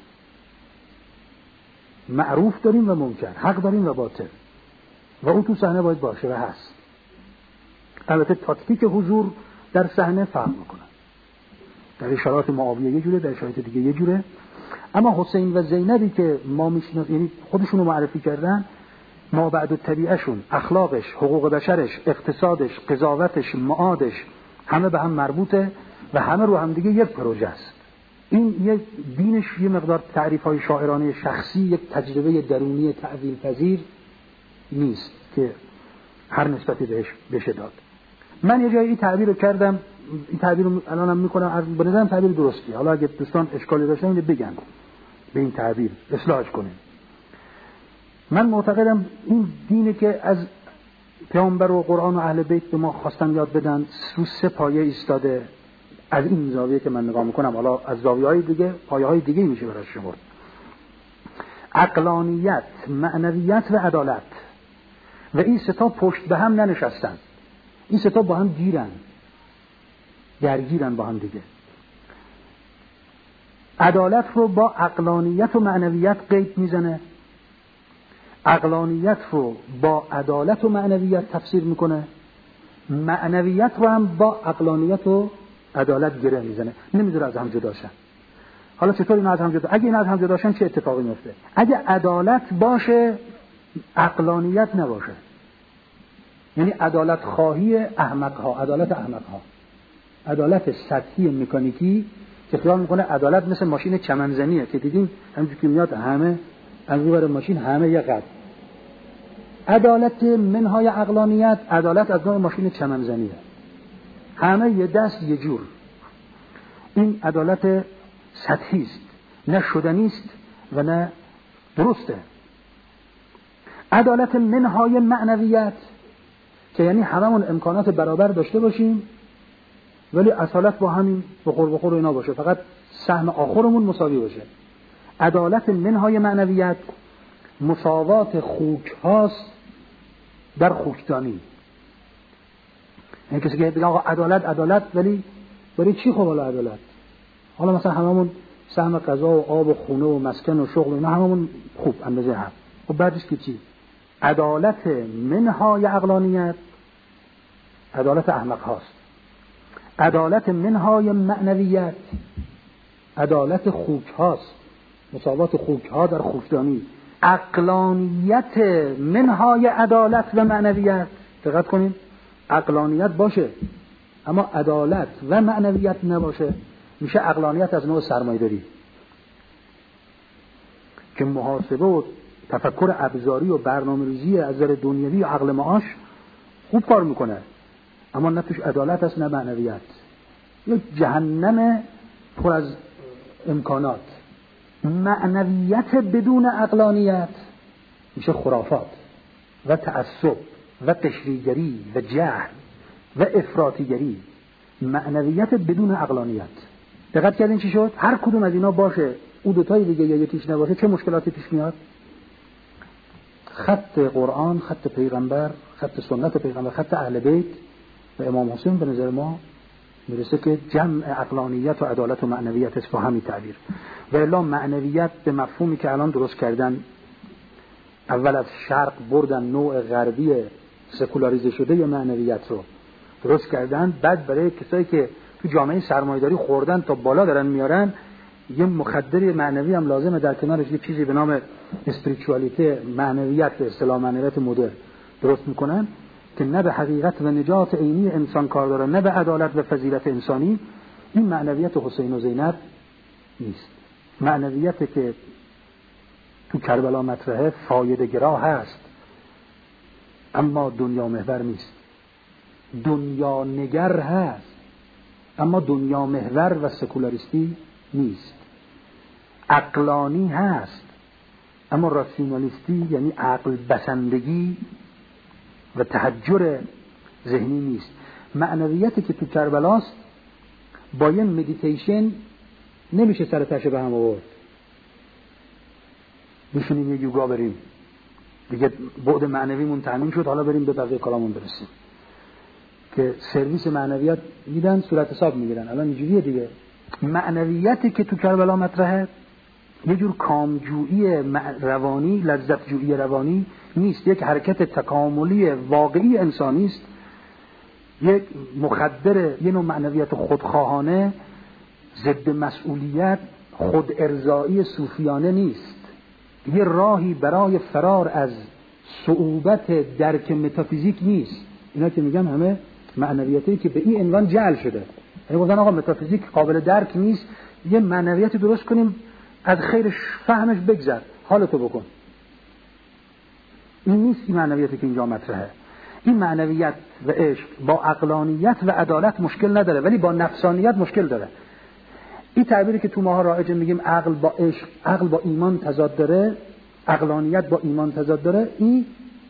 معروف داریم و منکر، حق داریم و باطل، و اون تو صحنه باید باشه و هست. البته تاکتیک حضور در صحنه فرق میکنه. در اشارات معاویه یه جوره، در اشارات دیگه یه جوره. اما حسین و زینبی که ما میشناسیم، یعنی خودشونو معرفی کردن، ما بعد الطبیعه‌شون، اخلاقش، حقوق بشرش، اقتصادش، قضاوتش، معادش همه به هم مربوطه و همه رو هم دیگه یک پروژه است. این یک دینش یه مقدار تعریف‌های شاعرانه شخصی، یک تجربه درونی تعویل پذیر نیست که هر نسبتی بهش بشه داد. من یه جایی تعبیر رو کردم، این تعبیر رو الانم میکنم، به نظرم تعبیر درستیه. حالا اگه دوستان اشکالی داشتن اینو بگن، به این تعبیر اصلاحش کنیم. من معتقدم این دینی که از پیامبر و قرآن و اهل بیت به ما خواستن یاد بدن رو 3 پایه ایستاده. از این زاویه که من نگاه میکنم، حالا از زاویه‌های دیگه پایه‌های دیگه میشه براش شمرد. عقلانیت، معنویت و عدالت. و این 3 تا پشت به هم ننشستن. این 3 تا با هم گیرن، درگیرن با هم دیگه. عدالت رو با عقلانیت و معنویت قید میزنه، عقلانیت رو با عدالت و معنویت تفسیر میکنه، معنویت رو هم با عقلانیت و عدالت گره میزنه، نمیذاره از هم جدا شن. حالا چطور اینا از هم جدا؟ اگه اینا از هم جدا شن چه اتفاقی میفته؟ اگه عدالت باشه عقلانیت نباشه، یعنی عدالت خواهی احمق‌ها، عدالت سطحی مکانیکی که خیال میکنه عدالت مثل ماشین چمنزنیه که دیدین همونجوری که میاد همه از روبر ماشین همه یه قد. عدالت منهای عقلانیت، عدالت از نوع ماشین چمنزنیه، همه یه دست یه جور. این عدالت سطحی است، نه شدنی است و نه درسته. عدالت منهای معنویت که یعنی هممون امکانات برابر داشته باشیم ولی اصالت با همین بخور اینا باشه، فقط سهم آخرمون مساوی باشه. عدالت منهای معنویت مساوات خوک هاست در خوکدانی. این کسی که بگه آقا عدالت ولی چی خب حالا عدالت؟ حالا مثلا هممون سهم غذا و آب و خونه و مسکن و شغل اینا هممون خوب اندازه هم. خب بعدش که چی؟ عدالت منهای عقلانیت عدالت احمق هاست. عدالت منهای معنویت عدالت خوک هاست، مساوات خوک ها در خوکدانی. عقلانیت منهای عدالت و معنویت، دقت کنیم، عقلانیت باشه اما عدالت و معنویت نباشه، میشه عقلانیت از نوع سرمایه‌داری که محاسبه و تفکر ابزاری و برنامه‌ریزی از نظر دنیوی و عقل معاش خوب کار میکنه اما نه توش عدالت است نه معنویت. یک جهنم پر از امکانات. معنویت بدون عقلانیت میشه خرافات و تعصب و قشریگری و جهل و افراطیگری. معنویت بدون عقلانیت. دقت کردین چی شد؟ هر کدوم از اینا باشه او دوتای دیگه یا یکیش نباشه چه مشکلاتی پیش میاد؟ خط قرآن، خط پیغمبر، خط سنت پیغمبر، خط اهل بیت و امام حسین به نظر ما میرسه که جمع عقلانیت و عدالت و معنویت است با همین تعبیر. و الا معنویت به مفهومی که الان درست کردن، اول از شرق بردن نوع غربی سکولاریزه شده یا معنویت رو درست کردن، بعد برای کسایی که تو جامعه سرمایه‌داری خوردن تا بالا دارن میارن یه مخدر معنوی هم لازمه در کنارش، یه چیزی به نام اسپریچوالیته، معنویت، اصطلاح معنویت مدرن درست میکنن که نه به حقیقت و نجات عینی انسان کار داره نه به عدالت و فضیلت انسانی. این معنویت حسین و زینب نیست. معنویت که تو کربلا مطرحه فایده گرا هست اما دنیا محور نیست. دنیا نگر هست اما دنیا محور و سکولاریستی نیست. عقلانی هست اما راسیونالیستی یعنی عقل بسندگی و تحجر ذهنی نیست. معنویتی که تو کربلاست با یه مدیتیشن نمیشه سر تشه به هم آورد. بشینیم یه یوگا بریم دیگه بعد معنویمون تامین شد، حالا بریم به بقیه کارامون برسیم. که سرویس معنویت میدن صورت حساب میگیرن. الان اینجوریه دیگه. معنویتی که تو کربلا مطرحه یه جور کامجویی روانی، لذت جویی روانی نیست، یک حرکت تکاملی واقعی انسانی است. یک مخدر، یه نوع معنویت خودخواهانه، ضد مسئولیت، خود ارضایی صوفیانه نیست. یه راهی برای فرار از صعوبت درک متافیزیک نیست. اینا که میگم همه معنویتی که به این عنوان جعل شده. یعنی گفتن آقا متافیزیک قابل درک نیست، یه معنویتی درست کنیم از خیرش فهمش بگذر، حالتو بکن. این نیست این معنویتی که اینجا مطرحه. این معنویت و عشق با عقلانیت و عدالت مشکل نداره ولی با نفسانیت مشکل داره. این تعبیری که تو ماها رایجه میگیم عقل با عشق، عقل با ایمان تضاد داره، عقلانیت با ایمان تضاد داره، این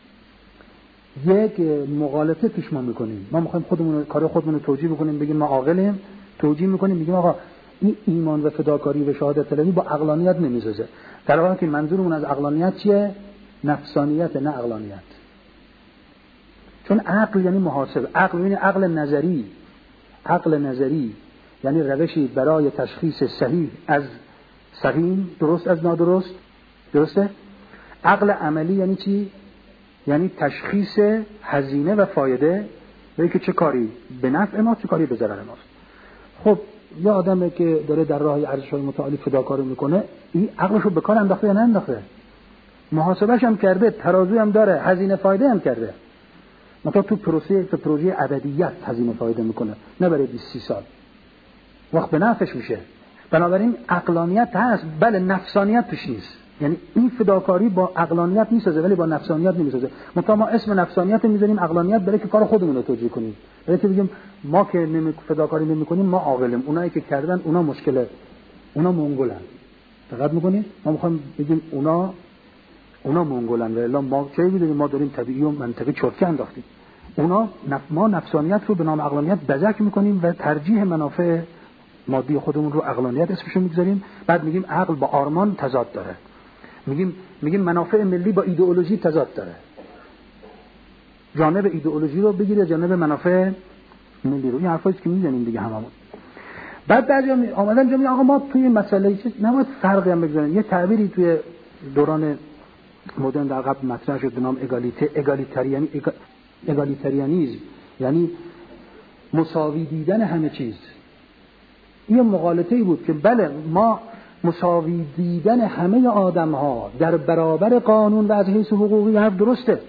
یک مغالطه پیش ما میکنیم. ما میخوایم خودمون کار خودمون رو توجیه بکنیم، بگیم ما عاقلیم، توجیه میکنیم میگیم آقا این ایمان و فداکاری و شهادت طلبی با عقلانیت نمیسازه. در واقع که منظورمون از عقلانیت چیه؟ نفسانیت، نه عقلانیت. چون عقل یعنی محاسبه، عقل یعنی عقل نظری. عقل نظری یعنی روشی برای تشخیص صحیح از سقیم، درست از نادرست. درسته؟ عقل عملی یعنی چی؟ یعنی تشخیص هزینه و فایده، یعنی که چه کاری به نفع ماست چه کاری به ضرر ماست. خب یا آدمی که داره در راه ارزش‌های متعالی فداکاری میکنه، این عقلشو به کار انداخته یا نه انداخته؟ محاسبه‌ش هم کرده، ترازوی هم داره، هزینه فایده هم کرده. مثلا تو پروژه ابدیت هزینه فایده میکنه، نه برای 20 سال، وقت به نفعش میشه. بنابراین عقلانیت هست، بله نفسانیت توش نیست. یعنی این فداکاری با عقلانیت میسازه ولی با نفسانیت نمیسازه. مثلا ما اسم نفسانیت میذاریم عقلانیت برای که کار خودمون رو توجیه کنیم، برای که بگیم ما که فداکاری نمیکنیم ما عاقلیم، اونایی که کردن اونا مشکله، اونا منگولن. دقت میکنید؟ ما میخوایم بگیم اونا منگولن، ولی ما چه میدونیم؟ ما داریم طبیعی و منطقی چرتکه انداختیم. ما نفسانیت رو به نام عقلانیت بزک میکنیم و ترجیح منافع مادی خودمون رو عقلانیت اسمشو میگذاریم. بعد میگیم عقل با آرمان تضاد داره، میگیم منافع ملی با ایدئولوژی تضاد داره. جانب ایدئولوژی رو بگیره، جانب منافع ملی رو. این حرفایی که میزنیم دیگه هممون. بعد بعضی آمدن میگن آقا ما توی مسئله چیز نباید فرقی هم بگذاریم. یه تعبیری توی دوران مدرن در قبل مطرح شد به نام اگالیتاریانیسم، یعنی مساوی دیدن همه چیز. این مقالطه‌ای بود که بله ما مساوی دیدن همه آدم‌ها در برابر قانون و از حیث حقوقی حرف درسته،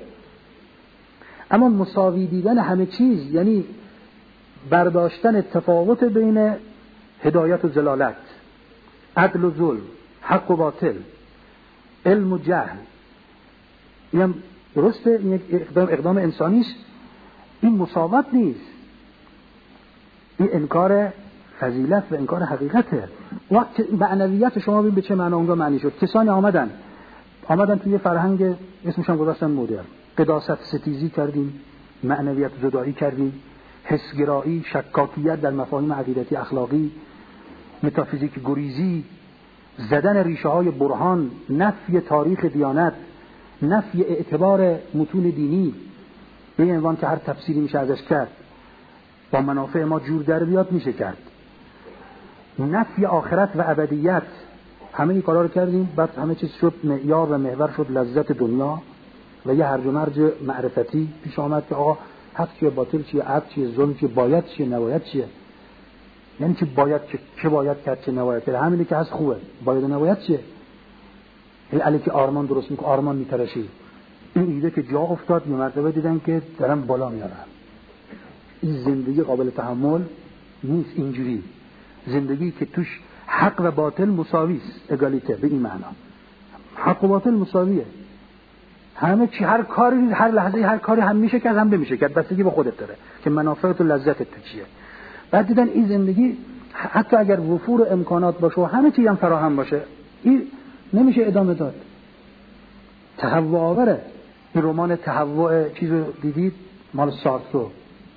اما مساوی دیدن همه چیز یعنی برداشتن تفاوت بین هدایت و ضلالت، عدل و ظلم، حق و باطل، علم و جهل. این درسته، این اقدام انسانی است. این مساوات نیست، این انکار فضیلت و انکار حقیقته. وقت معنویت شما ببین به چه معنا اونجا معنی شد. کسانی آمدن توی فرهنگ اسمش هم گذاشتن مدرن، قداست ستیزی کردیم، معنویت زدایی کردیم، حسگرایی، شکاکیت در مفاهیم عقیدتی اخلاقی، متافیزیک گریزی، زدن ریشه های برهان، نفی تاریخ دیانت، نفی اعتبار متون دینی به این عنوان که هر تفسیری میشه ازش کرد، با منافع ما جور در بیاد میشه کرد، نفی آخرت و ابدیت. همه این کارا رو کردیم. بعد همه چیز شد معیار و محور شد لذت دنیا و یه هرج و مرج معرفتی پیش آمد که آقا حق چیه، باطل چیه، عدل چیه، ظلم چیه، باید چیه، نباید چیه. یعنی چه باید چه باید کرد، چه نباید کرد. همینی که هست خوبه، باید و نباید چیه. این علی که آرمان درست میکنه، آرمان میترشی. این ایده که جا افتاد یه مرتبه دیدن که دارن بالا میارن. این زندگی قابل تحمل نیست. اینجوری زندگی که توش حق و باطل مساوی است، اگالیته به این معنا. حق و باطل مساویه، همه چی، هر کاری، هر لحظه هر کاری هم میشه کرد هم نمیشه کرد، بستگی به خودت داره که منافعت و لذتت تو چیه. بعد دیدن این زندگی حتی اگر وفور امکانات باشه و همه چی هم فراهم باشه، این نمیشه ادامه داد. تهوع آوره. این رمان تهوع چیزو دیدید مال سارترو،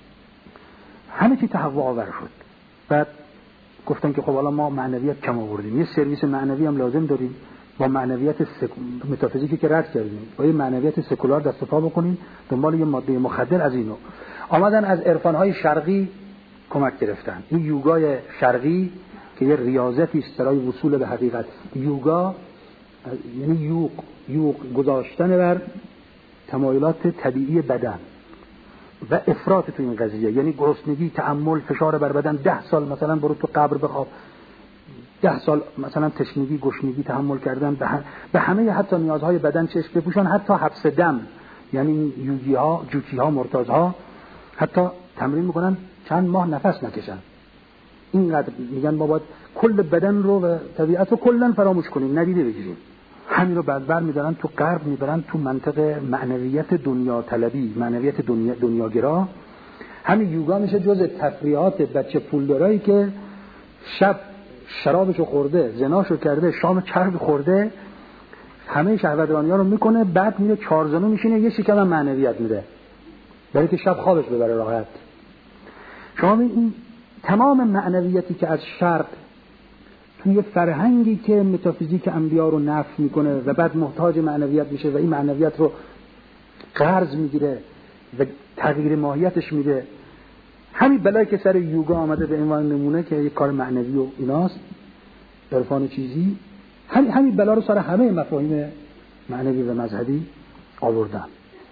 همه چی تهوع آور شد. بعد گفتن که خب حالا ما معنویت کم آوردیم، یه سرویس معنوی هم لازم داریم. با معنویت متافیزیکی که رد کردیم، با یه معنویت سکولار دست و پا بکنیم، دنبال یه ماده مخدر از اینو. آمدن از عرفان‌های شرقی کمک گرفتن. این یوگای شرقی که یه ریاضتی است برای وصول به حقیقت. یوگا یعنی یوق گذاشتن بر تمایلات طبیعی بدن و افراط تو این قضیه، یعنی گرسنگی، تأمل، فشار بر بدن. 10 سال مثلا برو تو قبر بخواب، 10 سال مثلا تشنگی، گشنگی تحمل کردن، به همه حتی نیازهای بدن چشم بپوشن، حتی حبس دم. یعنی جوکی ها مرتازها حتی تمرین میکنن چند ماه نفس نکشن. اینقدر میگن ما باید کل بدن رو و طبیعت رو کلا فراموش کنیم، ندیده بگیریم. همین رو بعد میدارن تو غرب، میبرن تو منطق معنویت دنیا طلبی، معنویت دنیاگرا. همین یوگا میشه جز تفریحات بچه پولدارایی که شب شرابشو خورده، زناشو کرده، شام چرب خورده، همه شهوترانی‌ها رو میکنه، بعد میره 4 زانو میشینه، یه شکم هم معنویت میده برای که شب خوابش ببره راحت. شما این تمام معنویتی که از شرق توی فرهنگی که متافیزیک انبیا رو نفی میکنه و بعد محتاج معنویت میشه و این معنویت رو قرض میگیره و تغییر ماهیتش میده. همین بلایی که سر یوگا آمده به عنوان نمونه که یک کار معنوی و ایناست، عرفان چیزی، همین بلا رو سر همه مفاهیم معنوی و مذهبی آوردن.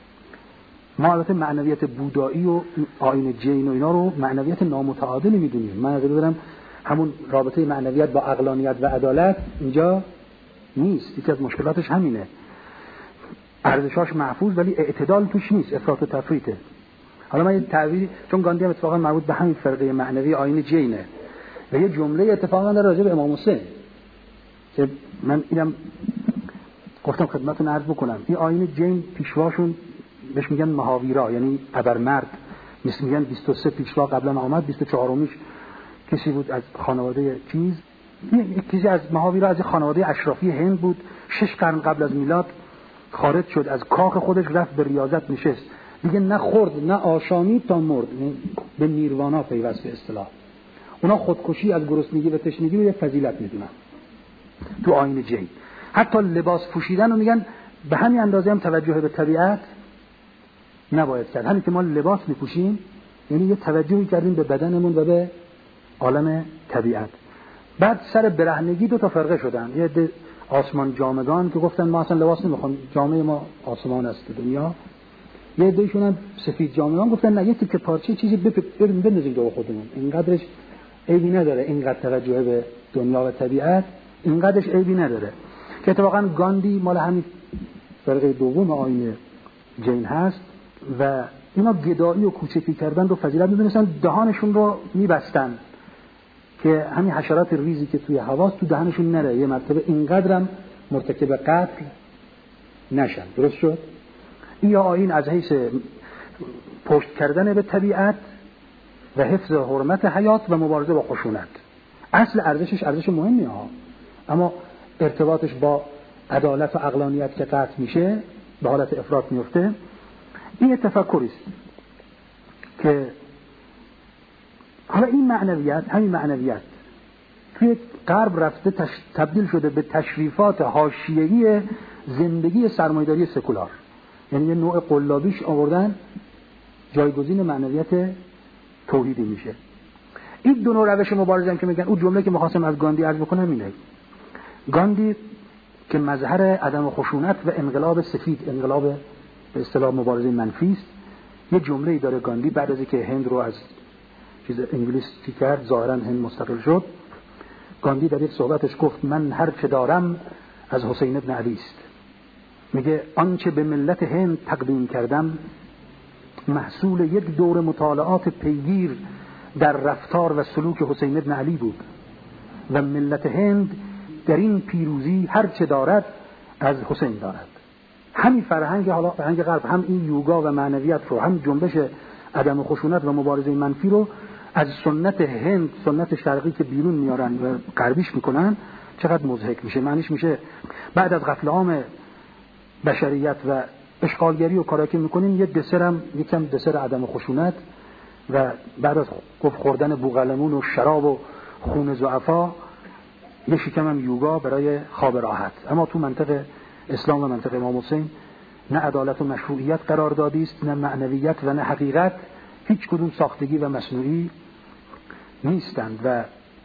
ما البته معنویت بودایی و آیین جین و اینا رو معنویت نامتعادل میدونیم. من از دارم همون رابطه معنویت با عقلانیت و عدالت اینجا نیست. یکی از مشکلاتش همینه، ارزشاش محفوظ ولی اعتدال توش نیست، افراط و تفریطه. حالا من یه تعبیر، چون گاندی هم اتفاقا مربوط به همین فرقه معنوی آیین جینه و یه جمله اتفاقا در راجع به امام حسین که من اینم گفتم خدمتتون عرض بکنم. این آیین جین پیشواشون بهش میگن مهاویرا، یعنی ابرمرد، مثل میگن 23 پیشوا قبلا آمد، 24میش کسی بود از خانواده کسی از مهاویرا از خانواده اشرافی هند بود. 6 قرن قبل از میلاد خارج شد از کاخ خودش، رفت به ریاضت نشست، دیگه نه خورد نه آشامید تا مرد، به نیروانا پیوست به اصطلاح. اونا خودکشی از گرسنگی و تشنگی رو یک فضیلت میدونن تو آیین جین. حتی لباس پوشیدن رو میگن به همین اندازه هم توجه به طبیعت نباید کرد. همین که ما لباس میپوشیم یعنی یه توجهی کردیم به بدنمون و به عالم طبیعت. بعد سر برهنگی 2 تا فرقه شدن. یه آسمان جامگان که گفتن ما اصلا لباس نمیخوام، جامعه ما آسمان است دنیا. یه عده‌شون هم سفید جامگان گفتن نه، یه تیکه پارچه چیزی بندازیم جلوی خودمون، اینقدرش عیبی نداره، اینقدر توجه به دنیا و طبیعت اینقدرش عیبی نداره. که اتفاقا گاندی مال همین فرقه دوم آیین جین هست و اینا گدایی و کوچکی کردن رو فضیلت می‌دونستن، دهانشون رو می‌بستن که همین حشرات ریزی که توی هواست تو دهنشون نره، یه مرتبه اینقدرم مرتکب قتل نشن. درست شد؟ این آیین از حیث پشت کردن به طبیعت و حفظ حرمت حیات و مبارزه با خشونت، اصل ارزشش ارزش مهمیه ها، اما ارتباطش با عدالت و عقلانیت که قطع میشه به حالت افراط میفته. این تفکری است که حالا این معنویت، همین معنویت توی غرب رفته تبدیل شده به تشریفات حاشیه‌ای زندگی سرمایه‌داری سکولار، یعنی یه نوع قلابیش آوردن جایگزین معنویت توحیدی میشه. این 2 نوع روش مبارزه هم که میگن، اون جمله که می‌خواستم از گاندی عرض بکنم اینه. گاندی که مظهر عدم خشونت و انقلاب سفید، انقلاب به اصطلاح مبارزه منفی است، یه جمله‌ای داره گاندی بعد از اینکه هند رو از چیز انگلیسی کرد، ظاهراً هند مستقل شد. گاندی در یک صحبتش گفت من هر چه دارم از حسین ابن علی است. میگه آنچه به ملت هند تقدیم کردم محصول یک دور مطالعات پیگیر در رفتار و سلوک حسین ابن علی بود و ملت هند در این پیروزی هر چه دارد از حسین دارد. همین فرهنگ، حالا فرهنگ غرب، هم این یوگا و معنویت رو، هم جنبش عدم خشونت و مبارزه منفی رو از سنت هند، سنت شرقی که بیرون میارن و غربیش میکنن، چقدر مضحک میشه. معنیش میشه بعد از قتل عام بشریت و اشغالگری و کاری که میکنیم، یه دسرم یکم دسر عدم خشونت و بعد از خوردن بوقلمون و شراب و خون ضعفا یه شکم هم یوگا برای خواب راحت. اما تو منطقه اسلام و منطقه امام حسین نه عدالت و مشروعیت قرار دادی است، نه معنویت و نه حقیقت، هیچ کدوم ساختگی و مصنوعی نیستند و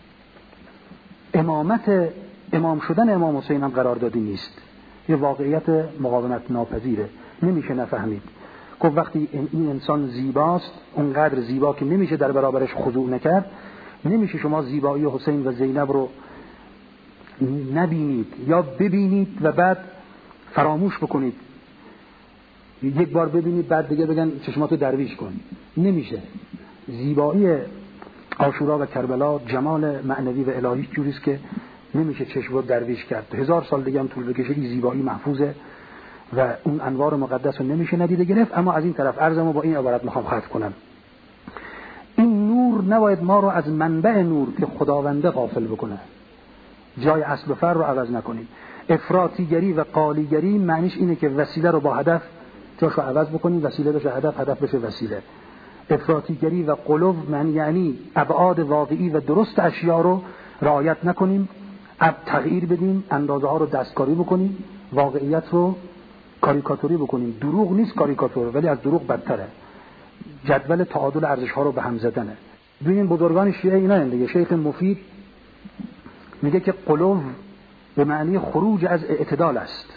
امام شدن امام حسین هم قرار دادی نیست. یه واقعیت مقاومت ناپذیره، نمیشه نفهمید. گفت وقتی این انسان زیباست، اونقدر زیبا که نمیشه در برابرش خضوع نکرد، نمیشه شما زیبایی حسین و زینب رو نبینید یا ببینید و بعد فراموش بکنید، یک بار ببینید بعد دیگه بگن چشماتو درویش کن. نمیشه. زیبایی عاشورا و کربلا، جمال معنوی و الهی جوریست که نمیشه چشم رو درویش کرد. 1000 سال دیگه هم طول بکشه این زیبایی محفوظه و اون انوار مقدس رو نمیشه ندیده گرفت. اما از این طرف عرضمو با این عبارت میخوام ختم کنم. این نور نباید ما رو از منبع نور که خداونده غافل بکنه، جای اصل و فرع رو عوض نکنیم. افراطیگری و قالیگری معنیش اینه که وسیله رو با هدف جاشو عوض بکنیم، وسیله بشه هدف، هدف بشه وسیله. افراطیگری و قلو یعنی ابعاد واقعی و درست اشیاء رو رعایت نکنیم، تغییر بدیم، اندازه ها رو دستکاری بکنیم، واقعیت رو کاریکاتوری بکنیم. دروغ نیست کاریکاتور، ولی از دروغ بدتره. جدول تعادل ارزش ها رو به هم زدنه. ببین بزرگان شیعه اینا دیگه. شیخ مفید میگه که قلو به معنی خروج از اعتدال است.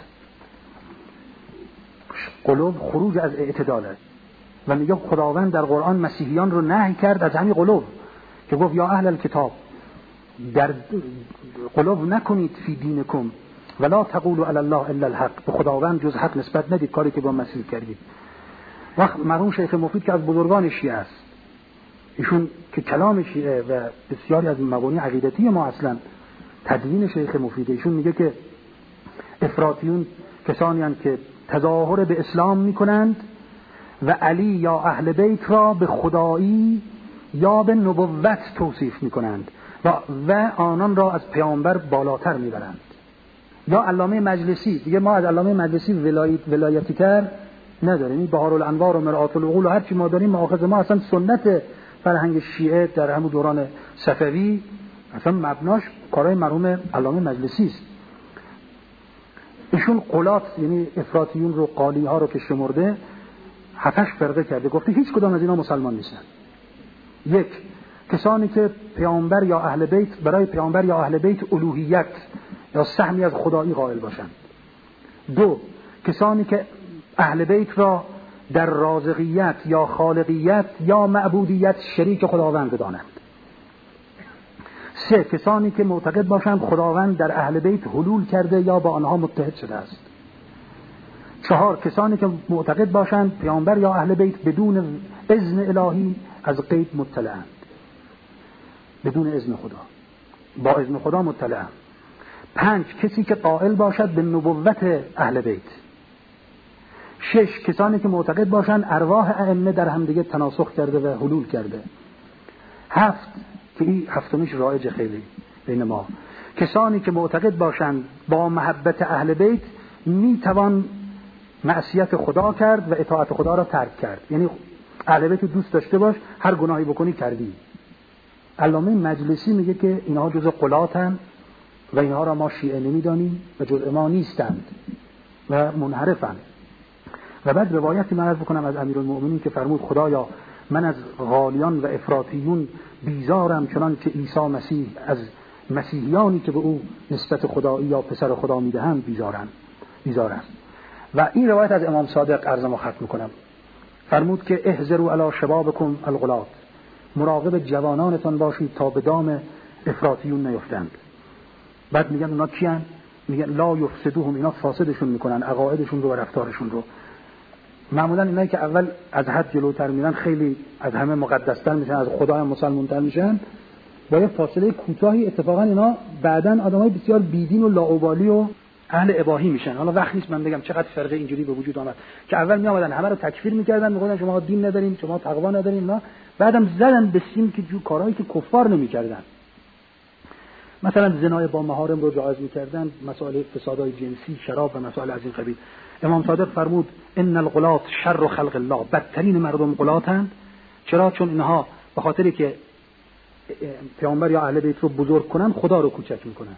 قلو خروج از اعتدال است و میگه خداوند در قرآن مسیحیان رو نهی کرد از همین قلو، که گفت یا اهل الکتاب در قلو نکنید فی دینکم ولا تقولوا علی الله الا الحق، به خداوند جز حق نسبت ندید، کاری که با مسیح کردید. وقت مرحوم شیخ مفید که از بزرگان شیعه است، ایشون که کلام شیعه و بسیاری از مبانی عقیدتی ما اصلا تدوین شیخ مفید، ایشون میگه که افراطیون کسانی هستند که تظاهر به اسلام میکنند و علی یا اهل بیت را به خدایی یا به نبوت توصیف میکنند و آنان را از پیامبر بالاتر میبرند. یا علامه مجلسی دیگه، ما از علامه مجلسی ولایتی تر نداریم. بهارالانوار و مرآت العقول و هر چی ما داریم مآخذ ما اصلا سنت فرهنگ شیعه در همون دوران صفوی اصلا مبناش کارهای مرحوم علامه مجلسی است. ایشون قلات یعنی افراطیون رو، قالی ها رو که شمرده 7 فرقه کرده، گفته هیچ کدام از اینا مسلمان نیستن. 1 کسانی که پیامبر یا اهل بیت برای پیامبر یا اهل بیت الوهیت یا سهمی از خدایی قائل باشند. 2 کسانی که اهل بیت را در رازقیت یا خالقیت یا معبودیت شریک خداوند بدانند. 3 کسانی که معتقد باشند خداوند در اهل بیت حلول کرده یا با آنها متحد شده است. 4 کسانی که معتقد باشند پیامبر یا اهل بیت بدون اذن الهی از غیب مطلعند، بدون اذن خدا، با اذن خدا مطلعند. 5 کسی که قائل باشد به نبوت اهل بیت. 6 کسانی که معتقد باشند ارواح ائمه در همدیگه تناسخ کرده و حلول کرده. 7 که این هفتمیش رایج خیلی بین ما، کسانی که معتقد باشند با محبت اهل بیت میتوان معصیت خدا کرد و اطاعت خدا را ترک کرد. یعنی اهل بیت دوست داشته باش، هر گناهی بکنی کردی. علامه مجلسی میگه که اینها جزء قلاتن و اینها را ما شیعه نمیدانیم و جزء ما نیستند و منحرفند. و بعد روایتی من عرض بکنم از امیرالمؤمنین که فرمود خدایا من از غالیان و افراطیون بیزارم چنان که عیسی مسیح از مسیحیانی که به او نسبت خدایی یا پسر خدا میدهند بیزارم. و این روایت از امام صادق عرضم ختم میکنم. فرمود که احذروا علی شبابکم الغلات، مراقب جوانانتان باشید تا به دام افراطیون نیفتند. بعد میگن اونا کیان؟ میگن لا یفسدوهم، اینا فاسدشون میکنن عقایدشون رو و رفتارشون رو. معمولا اینایی که اول از حد جلوتر میرن خیلی از همه مقدستر میشن، از خدا هم مسلمان‌تر میشن. با یه فاصله کوتاهی اتفاقا اینا بعدن آدمای بسیار بیدین و لاابالی و اهل اباحی میشن. حالا وقت نیست من بگم چقدر فرقه اینجوری به وجود آمد که اول می آمدن همه رو تکفیر میکردن، میگفتن شما دین ندارین، شما تقوا ندارین، نه بعدم زدن به سیم که جو کارهایی که کفار نمیکردن. مثلا زنا با محارم رو جایز میکردن، مسائل فسادهای جنسی، شراب و مسائل از این قبیل. امام صادق فرمود ان الغلات شر خلق الله، بدترین مردم غلاتند. چرا؟ چون اینها به خاطری که پیامبر یا اهل بیت رو بزرگ کنن خدا رو کوچک میکنن.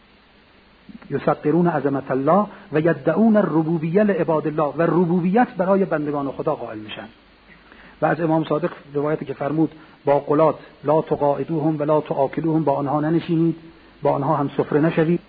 یسقرون عظمت الله و یدعون الربوبیه لعباد الله، و ربوبیت برای بندگان خدا قائل میشن. و از امام صادق روایتی که فرمود با غلات لا تقاعدوهم ولا تآکلوهم، با آنها ننشینید، با آنها هم سفره نشوید،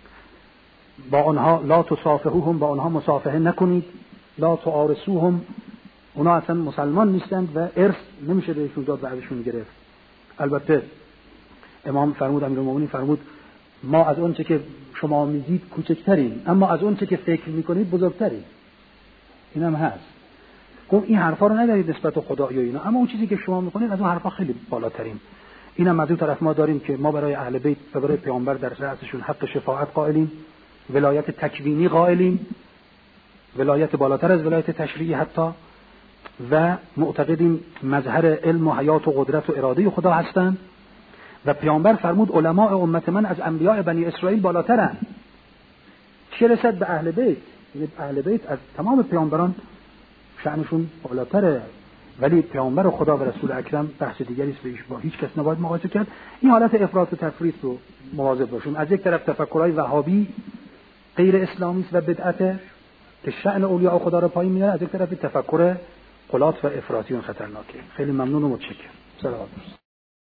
با آنها لا تصافحوهم، با آنها مصافحه نکنید، لا تعارسوهم، اونا اصلا مسلمان نیستند و ارث نمیشه بهشون داد و ازشون گرفت. البته امام فرمود، امیرالمومنین فرمود ما از اون چه که شما میگید کوچکتریم، اما از اون چه که فکر میکنید بزرگتریم. اینم هست. گفت این حرفا رو ندارید نسبت به خدا یا اینا، اما اون چیزی که شما میکنید از اون حرفا خیلی بالاتریم. اینم از اون طرف ما داریم که ما برای اهل بیت و برای پیامبر در رأسشون حق شفاعت قائلیم، ولایت تکوینی قائلیم، ولایت بالاتر از ولایت تشریعی حتی، و معتقدیم مظهر علم و حیات و قدرت و اراده خدا هستند. و پیامبر فرمود علماء امت من از انبیاء بنی اسرائیل بالاترن. چه رسد به اهل بیت؟ اهل بیت از تمام پیامبران شأنشون بالاتره، ولی پیامبر خدا و رسول اکرم بحث دیگری است، با هیچ کس نباید مقایسه کرد. این حالت افراط و تفریط رو مواظب باشیم. از یک طرف تفکرهای وهابی غیر اسلامی است و بدعته که شأن اولیاء خدا رو پایین میاره، از یک طرف تفکر غلات و افراطیون خطرناکه. خیلی ممنون و متشکرم. سلام.